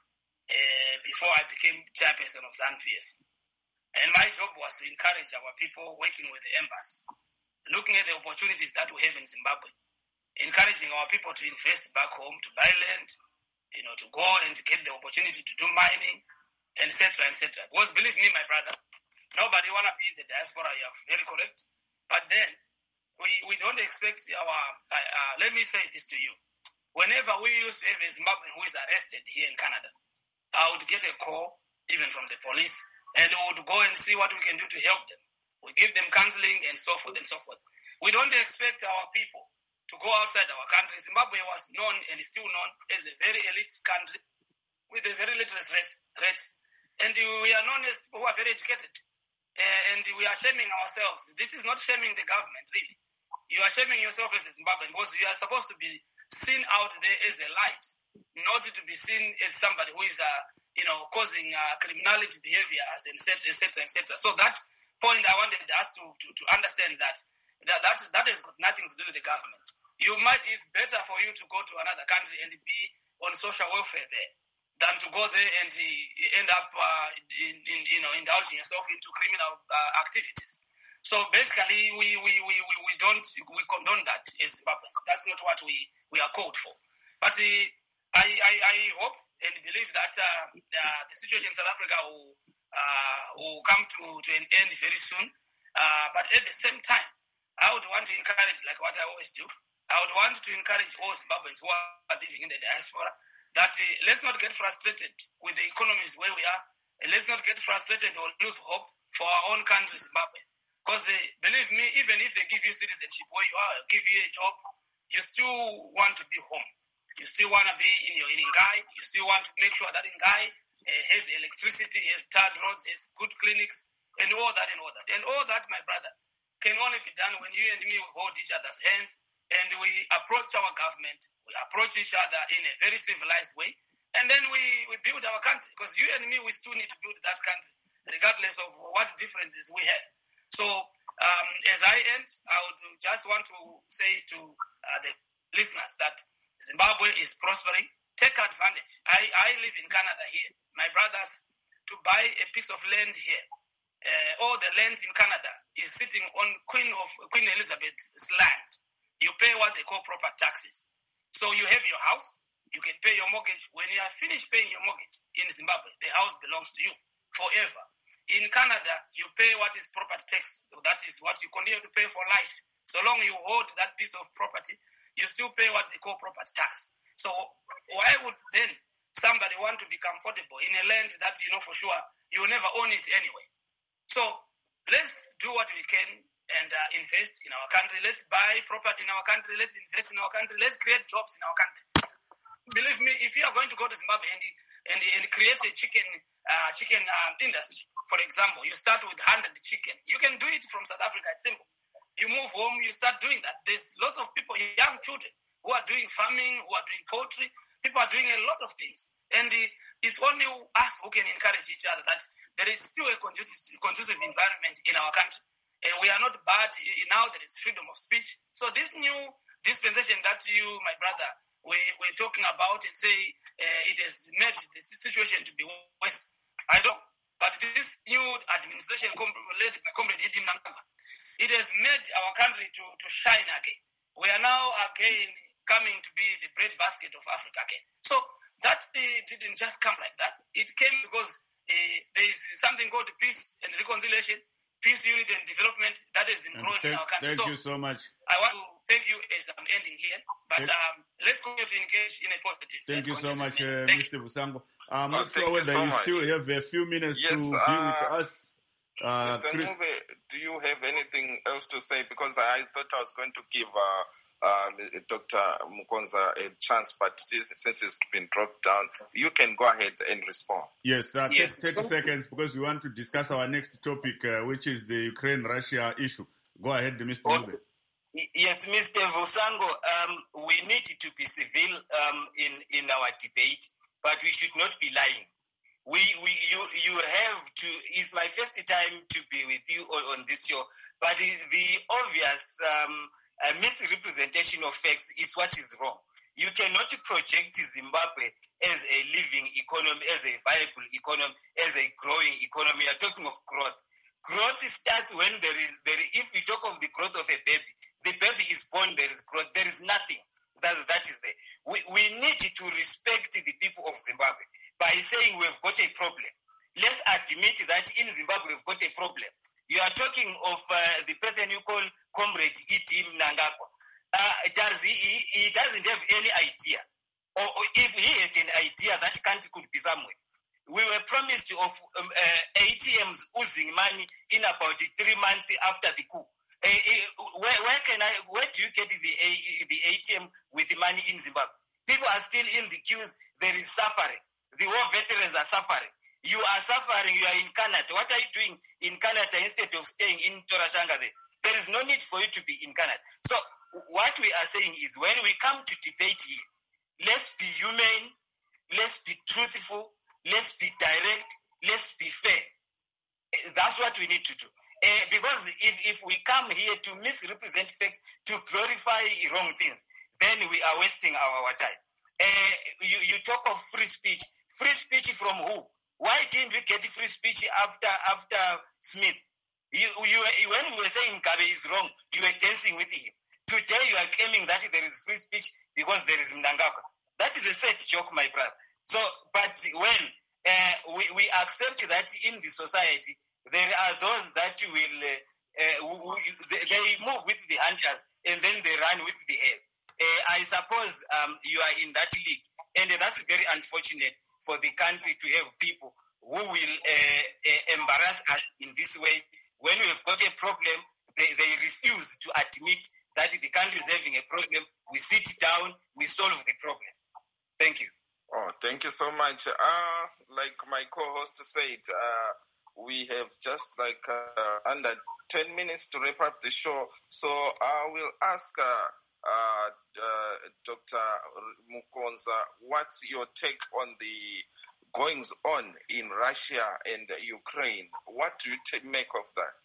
Uh, before I became chairperson of ZANU-P F. And my job was to encourage our people working with the embassy, looking at the opportunities that we have in Zimbabwe, encouraging our people to invest back home, to buy land, you know, to go and get the opportunity to do mining, et cetera, et cetera. Because believe me, my brother, nobody want to be in the diaspora. You are very correct. But then, we, we don't expect our, uh, uh, let me say this to you. Whenever we used to have a Zimbabwean who is arrested here in Canada, I would get a call, even from the police, and we would go and see what we can do to help them. We give them counseling and so forth and so forth. We don't expect our people to go outside our country. Zimbabwe was known and is still known as a very elite country with a very literacy rate. And we are known as people who are very educated. Uh, and we are shaming ourselves. This is not shaming the government, really. You are shaming yourself as a Zimbabwean because you are supposed to be seen out there as a light, not to be seen as somebody who is, uh, you know, causing uh, criminality behaviors, et cetera, et cetera, et cetera. So that point, I wanted us to, to, to understand that, that that that has got nothing to do with the government. You might, it's better for you to go to another country and be on social welfare there than to go there and uh, end up, uh, in, in, you know, indulging yourself into criminal uh, activities. So basically, we, we, we, we, we don't, we condone that as Zimbabweans. That's not what we, we are called for. But uh, I, I, I hope and believe that uh, the, the situation in South Africa will, uh, will come to, to an end very soon. Uh, but at the same time, I would want to encourage, like what I always do, I would want to encourage all Zimbabweans who are living in the diaspora that uh, let's not get frustrated with the economies where we are. And let's not get frustrated or lose hope for our own country, Zimbabwe. Because uh, believe me, even if they give you citizenship where you are, give you a job, you still want to be home. You still want to be in your in Ngai. You still want to make sure that Ngai uh, has electricity, has tarred roads, has good clinics, and all that and all that. And all that, my brother, can only be done when you and me hold each other's hands and we approach our government, we approach each other in a very civilized way, and then we, we build our country. Because you and me, we still need to build that country, regardless of what differences we have. So, um, as I end, I would just want to say to uh, the listeners that Zimbabwe is prospering. Take advantage. I, I live in Canada here. My brothers, to buy a piece of land here, uh, all the land in Canada is sitting on Queen of Queen Elizabeth's land. You pay what they call proper taxes. So you have your house, you can pay your mortgage. When you are finished paying your mortgage in Zimbabwe, the house belongs to you forever. In Canada, you pay what is property tax. That is what you continue to pay for life. So long you hold that piece of property, you still pay what they call property tax. So why would then somebody want to be comfortable in a land that you know for sure you will never own it anyway? So let's do what we can and uh, invest in our country. Let's buy property in our country. Let's invest in our country. Let's create jobs in our country. Believe me, if you are going to go to Zimbabwe and, and, and create a chicken uh, chicken um, industry, for example, you start with one hundred chicken. You can do it from South Africa. It's simple. You move home, you start doing that. There's lots of people, young children, who are doing farming, who are doing poultry. People are doing a lot of things. And uh, it's only us who can encourage each other that there is still a conducive, conducive environment in our country. Uh, we are not bad. Now there is freedom of speech. So this new dispensation that you, my brother, we, we're talking about and say uh, it has made the situation to be worse. I don't. But this new administration led by Comrade Edim Nangaba, it has made our country to, to shine again. We are now again coming to be the breadbasket of Africa again. So that uh, didn't just come like that. It came because uh, there is something called peace and reconciliation, peace, unity, and development that has been growing thank, in our country. Thank so you so much. I want to thank you as I'm ending here. But um, let's continue to engage in a positive. Thank you so much, uh, Mister Busango. I'm oh, not sure whether you, so you still have a few minutes yes, to uh, be with us. Uh, Mister Chris... Ncube, do you have anything else to say? Because I thought I was going to give uh, uh, Doctor Mukonza a chance, but since it's been dropped down, you can go ahead and respond. Yes, uh, yes. thirty seconds, because we want to discuss our next topic, uh, which is the Ukraine-Russia issue. Go ahead, Mister Oh, Ncube. yes, Mister Vusango, um, we need to be civil um, in, in our debate, but we should not be lying. We, we, you, you have to, it's my first time to be with you on, on this show, but the obvious um, uh, misrepresentation of facts is what is wrong. You cannot project Zimbabwe as a living economy, as a viable economy, as a growing economy. You're talking of growth. Growth starts when there is, there, if you talk of the growth of a baby, the baby is born, there is growth, there is nothing. That, that is there. We, we need to respect the people of Zimbabwe by saying we've got a problem. Let's admit that in Zimbabwe we've got a problem. You are talking of uh, the person you call Comrade Edim Nangaba. Uh, does he, he, he doesn't have any idea. Or, or if he had an idea, that country could be somewhere. We were promised of um, uh, A T Ms oozing money in about three months after the coup. Uh, uh, where, where can I? Where do you get the uh, the A T M with the money in Zimbabwe? People are still in the queues. There is suffering. The war veterans are suffering. You are suffering. You are in Canada. What are you doing in Canada instead of staying in Torashanga there? There is no need for you to be in Canada. So what we are saying is, when we come to debate here, let's be humane. Let's be truthful. Let's be direct. Let's be fair. That's what we need to do. Uh, because if, if we come here to misrepresent facts, to glorify wrong things, then we are wasting our, our time. Uh, you, you talk of free speech. Free speech from who? Why didn't we get free speech after after Smith? You, you, when we were saying Mugabe is wrong, you were dancing with him. Today you are claiming that there is free speech because there is Mnangagwa. That is a set joke, my brother. So, but when uh, we, we accept that in the society, there are those that will, uh, uh, they move with the hunters and then they run with the hares. Uh, I suppose um, you are in that league, and that's very unfortunate for the country to have people who will uh, uh, embarrass us in this way. When we have got a problem, they, they refuse to admit that the country is having a problem. We sit down, we solve the problem. Thank you. Oh, thank you so much. Uh, like my co-host said, uh, we have just like uh, under ten minutes to wrap up the show. So I will ask uh, uh, uh, Doctor Mukonza, what's your take on the goings on in Russia and Ukraine? What do you t- make of that?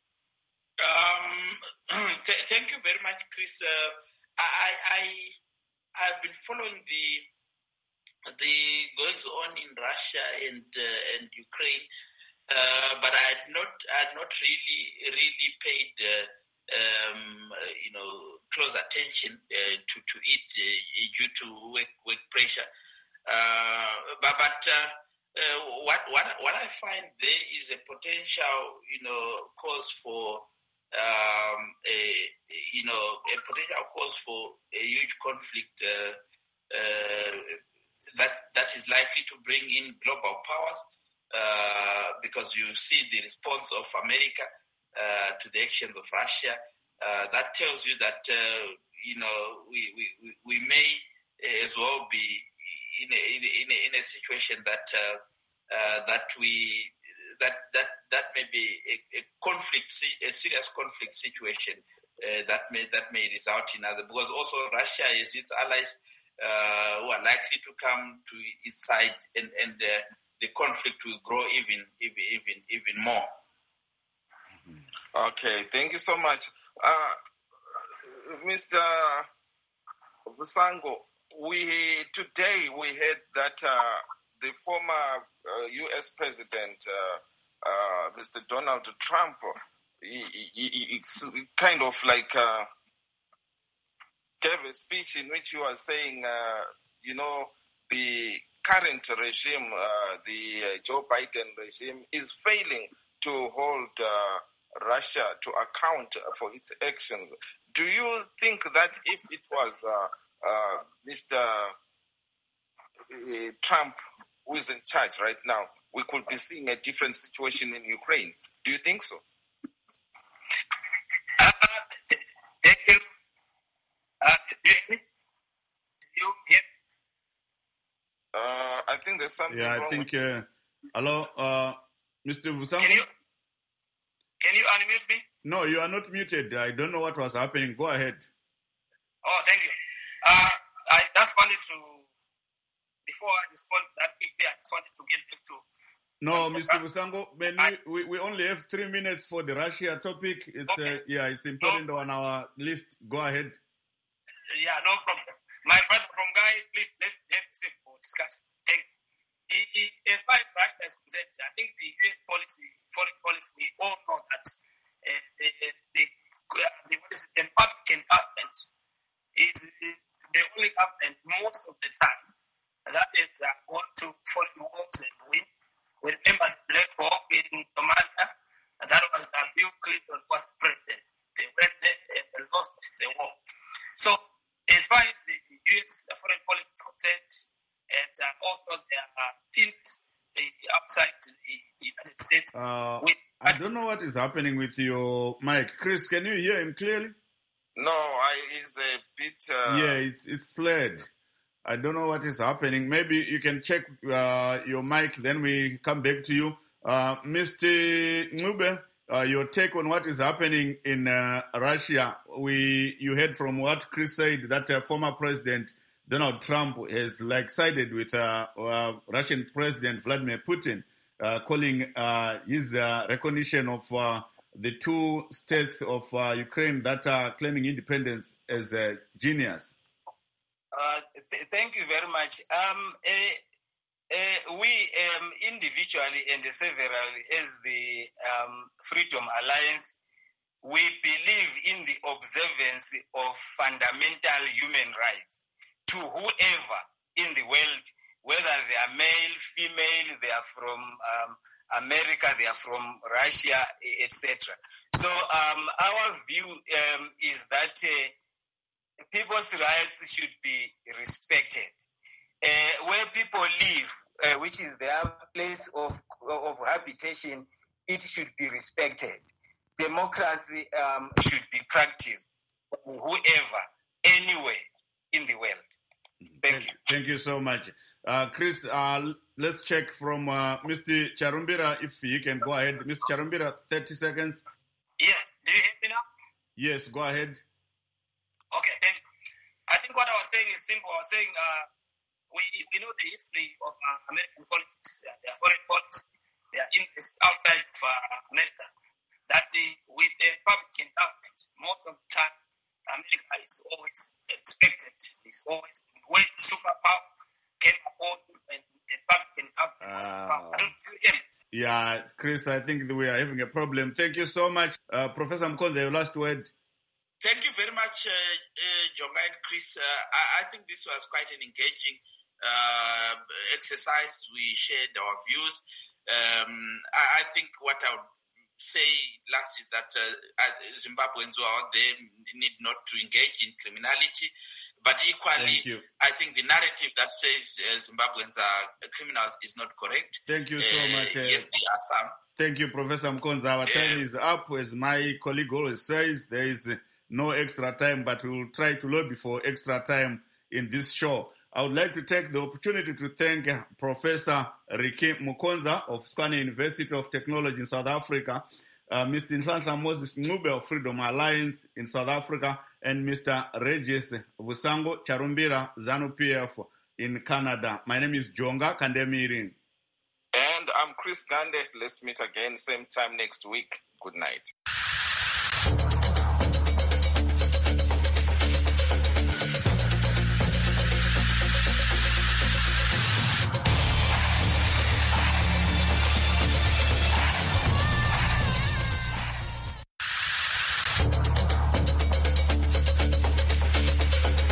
Um, th- thank you very much, Chris. Uh, I, I, I've been following the the goings on in Russia and uh, and Ukraine, uh, but I had not I had not really really paid uh, um, uh, you know close attention uh, to to it uh, due to work work pressure. Uh, but but uh, uh, what what what I find there is a potential you know cause for. Um, a, you know, a potential cause for a huge conflict uh, uh, that that is likely to bring in global powers uh, because you see the response of America uh, to the actions of Russia. Uh, that tells you that uh, you know we, we, we may as well be in a, in a, in a situation that uh, uh, that we. That, that that may be a, a conflict, a serious conflict situation uh, that may that may result in other. Because also Russia is its allies uh, who are likely to come to its side, and and uh, the conflict will grow even, even, even, even more. Okay, thank you so much. Uh, Mister Vusango, we, today we heard that uh, the former uh, U S President, uh, uh, Mister Donald Trump, he, he, he, it's kind of like uh, gave a speech in which he was saying, uh, you know, the current regime, uh, the uh, Joe Biden regime, is failing to hold uh, Russia to account for its actions. Do you think that if it was uh, uh, Mister Trump who is in charge right now, we could be seeing a different situation in Ukraine? Do you think so? Uh, thank you. Uh, do you hear me? Do you hear me? Uh, I think there's something Yeah, I wrong think. with... Uh, hello, uh, Mister Vusango? Can you, can you unmute me? No, you are not muted. I don't know what was happening. Go ahead. Oh, thank you. Uh, I just wanted to, before I respond to that quickly, I just wanted to get back to... No, Mister Vusango, man, we, we only have three minutes for the Russia topic. It's Okay. uh, yeah, it's important No. on our list. Go ahead. Yeah, no problem. My brother from Guy, please, let's have a simple discussion. Thank you. He- he- As far as Russia is concerned, I think the U S policy, foreign policy, we all know that uh, the, the, the, the Republican government is the only government most of the time that is uh, going to foreign wars and win. We remember the Black Hawk in Somalia, that was uh, Bill Clinton was president. They went there and they lost the war. So, as far as the U S foreign policy is concerned, and uh, also their uh, interests uh, outside the United States, Uh, with I don't know what is happening with your mic. Chris, can you hear him clearly? No, I is a bit... Uh, yeah, it's it's slurred. I don't know what is happening. Maybe you can check uh, your mic, then we come back to you. Uh, Mister Ngube, uh, your take on what is happening in uh, Russia. We You heard from what Chris said, that uh, former President Donald Trump has like sided with uh, uh, Russian President Vladimir Putin, uh, calling uh, his uh, recognition of uh, the two states of uh, Ukraine that are claiming independence as a genius. Uh, th- thank you very much. Um, uh, uh, we um, individually and severally, as the um, Freedom Alliance, we believe in the observance of fundamental human rights to whoever in the world, whether they are male, female, they are from um, America, they are from Russia, et cetera. So um, our view um, is that uh, people's rights should be respected. Uh, where people live, uh, which is their place of, of habitation, it should be respected. Democracy um, should be practiced whoever, anywhere in the world. Thank you. Thank you so much. Uh, Chris, uh, let's check from uh, Mister Charumbira if he can go ahead. Mister Charumbira, thirty seconds. yes, do you hear me now? Yes, go ahead. Okay, thank you. I think what I was saying is simple. I was saying uh, we we know the history of uh, American politics, uh, their foreign policy, their interests outside of uh, America. That the, with the Republican government, most of the time, America is always expected, is always when superpower came upon and the Republican government was in power. I don't do him. Yeah, Chris, I think we are having a problem. Thank you so much. Uh, Professor Mkonza, your last word. Thank you very much, uh, uh, Jonga and Chris. Uh, I, I think this was quite an engaging uh, exercise. We shared our views. Um, I, I think what I would say last is that uh, Zimbabweans who are out there need not to engage in criminality. But equally, I think the narrative that says uh, Zimbabweans are criminals is not correct. Thank you so uh, much. Uh, yes, there are some. Thank you, Professor Mkonza. Our time is up. As my colleague always says, there is no extra time, but we will try to lobby for extra time in this show. I would like to take the opportunity to thank Professor Ricky Mukonza of Tshwane University of Technology in South Africa, uh, Mister Nhlanhla Moses Ngube of Freedom Alliance in South Africa, and Mister Regis Vusango Charumbira, ZANU-P F in Canada. My name is Jonga Kandemirin. And I'm Chris Gande. Let's meet again same time next week. Good night.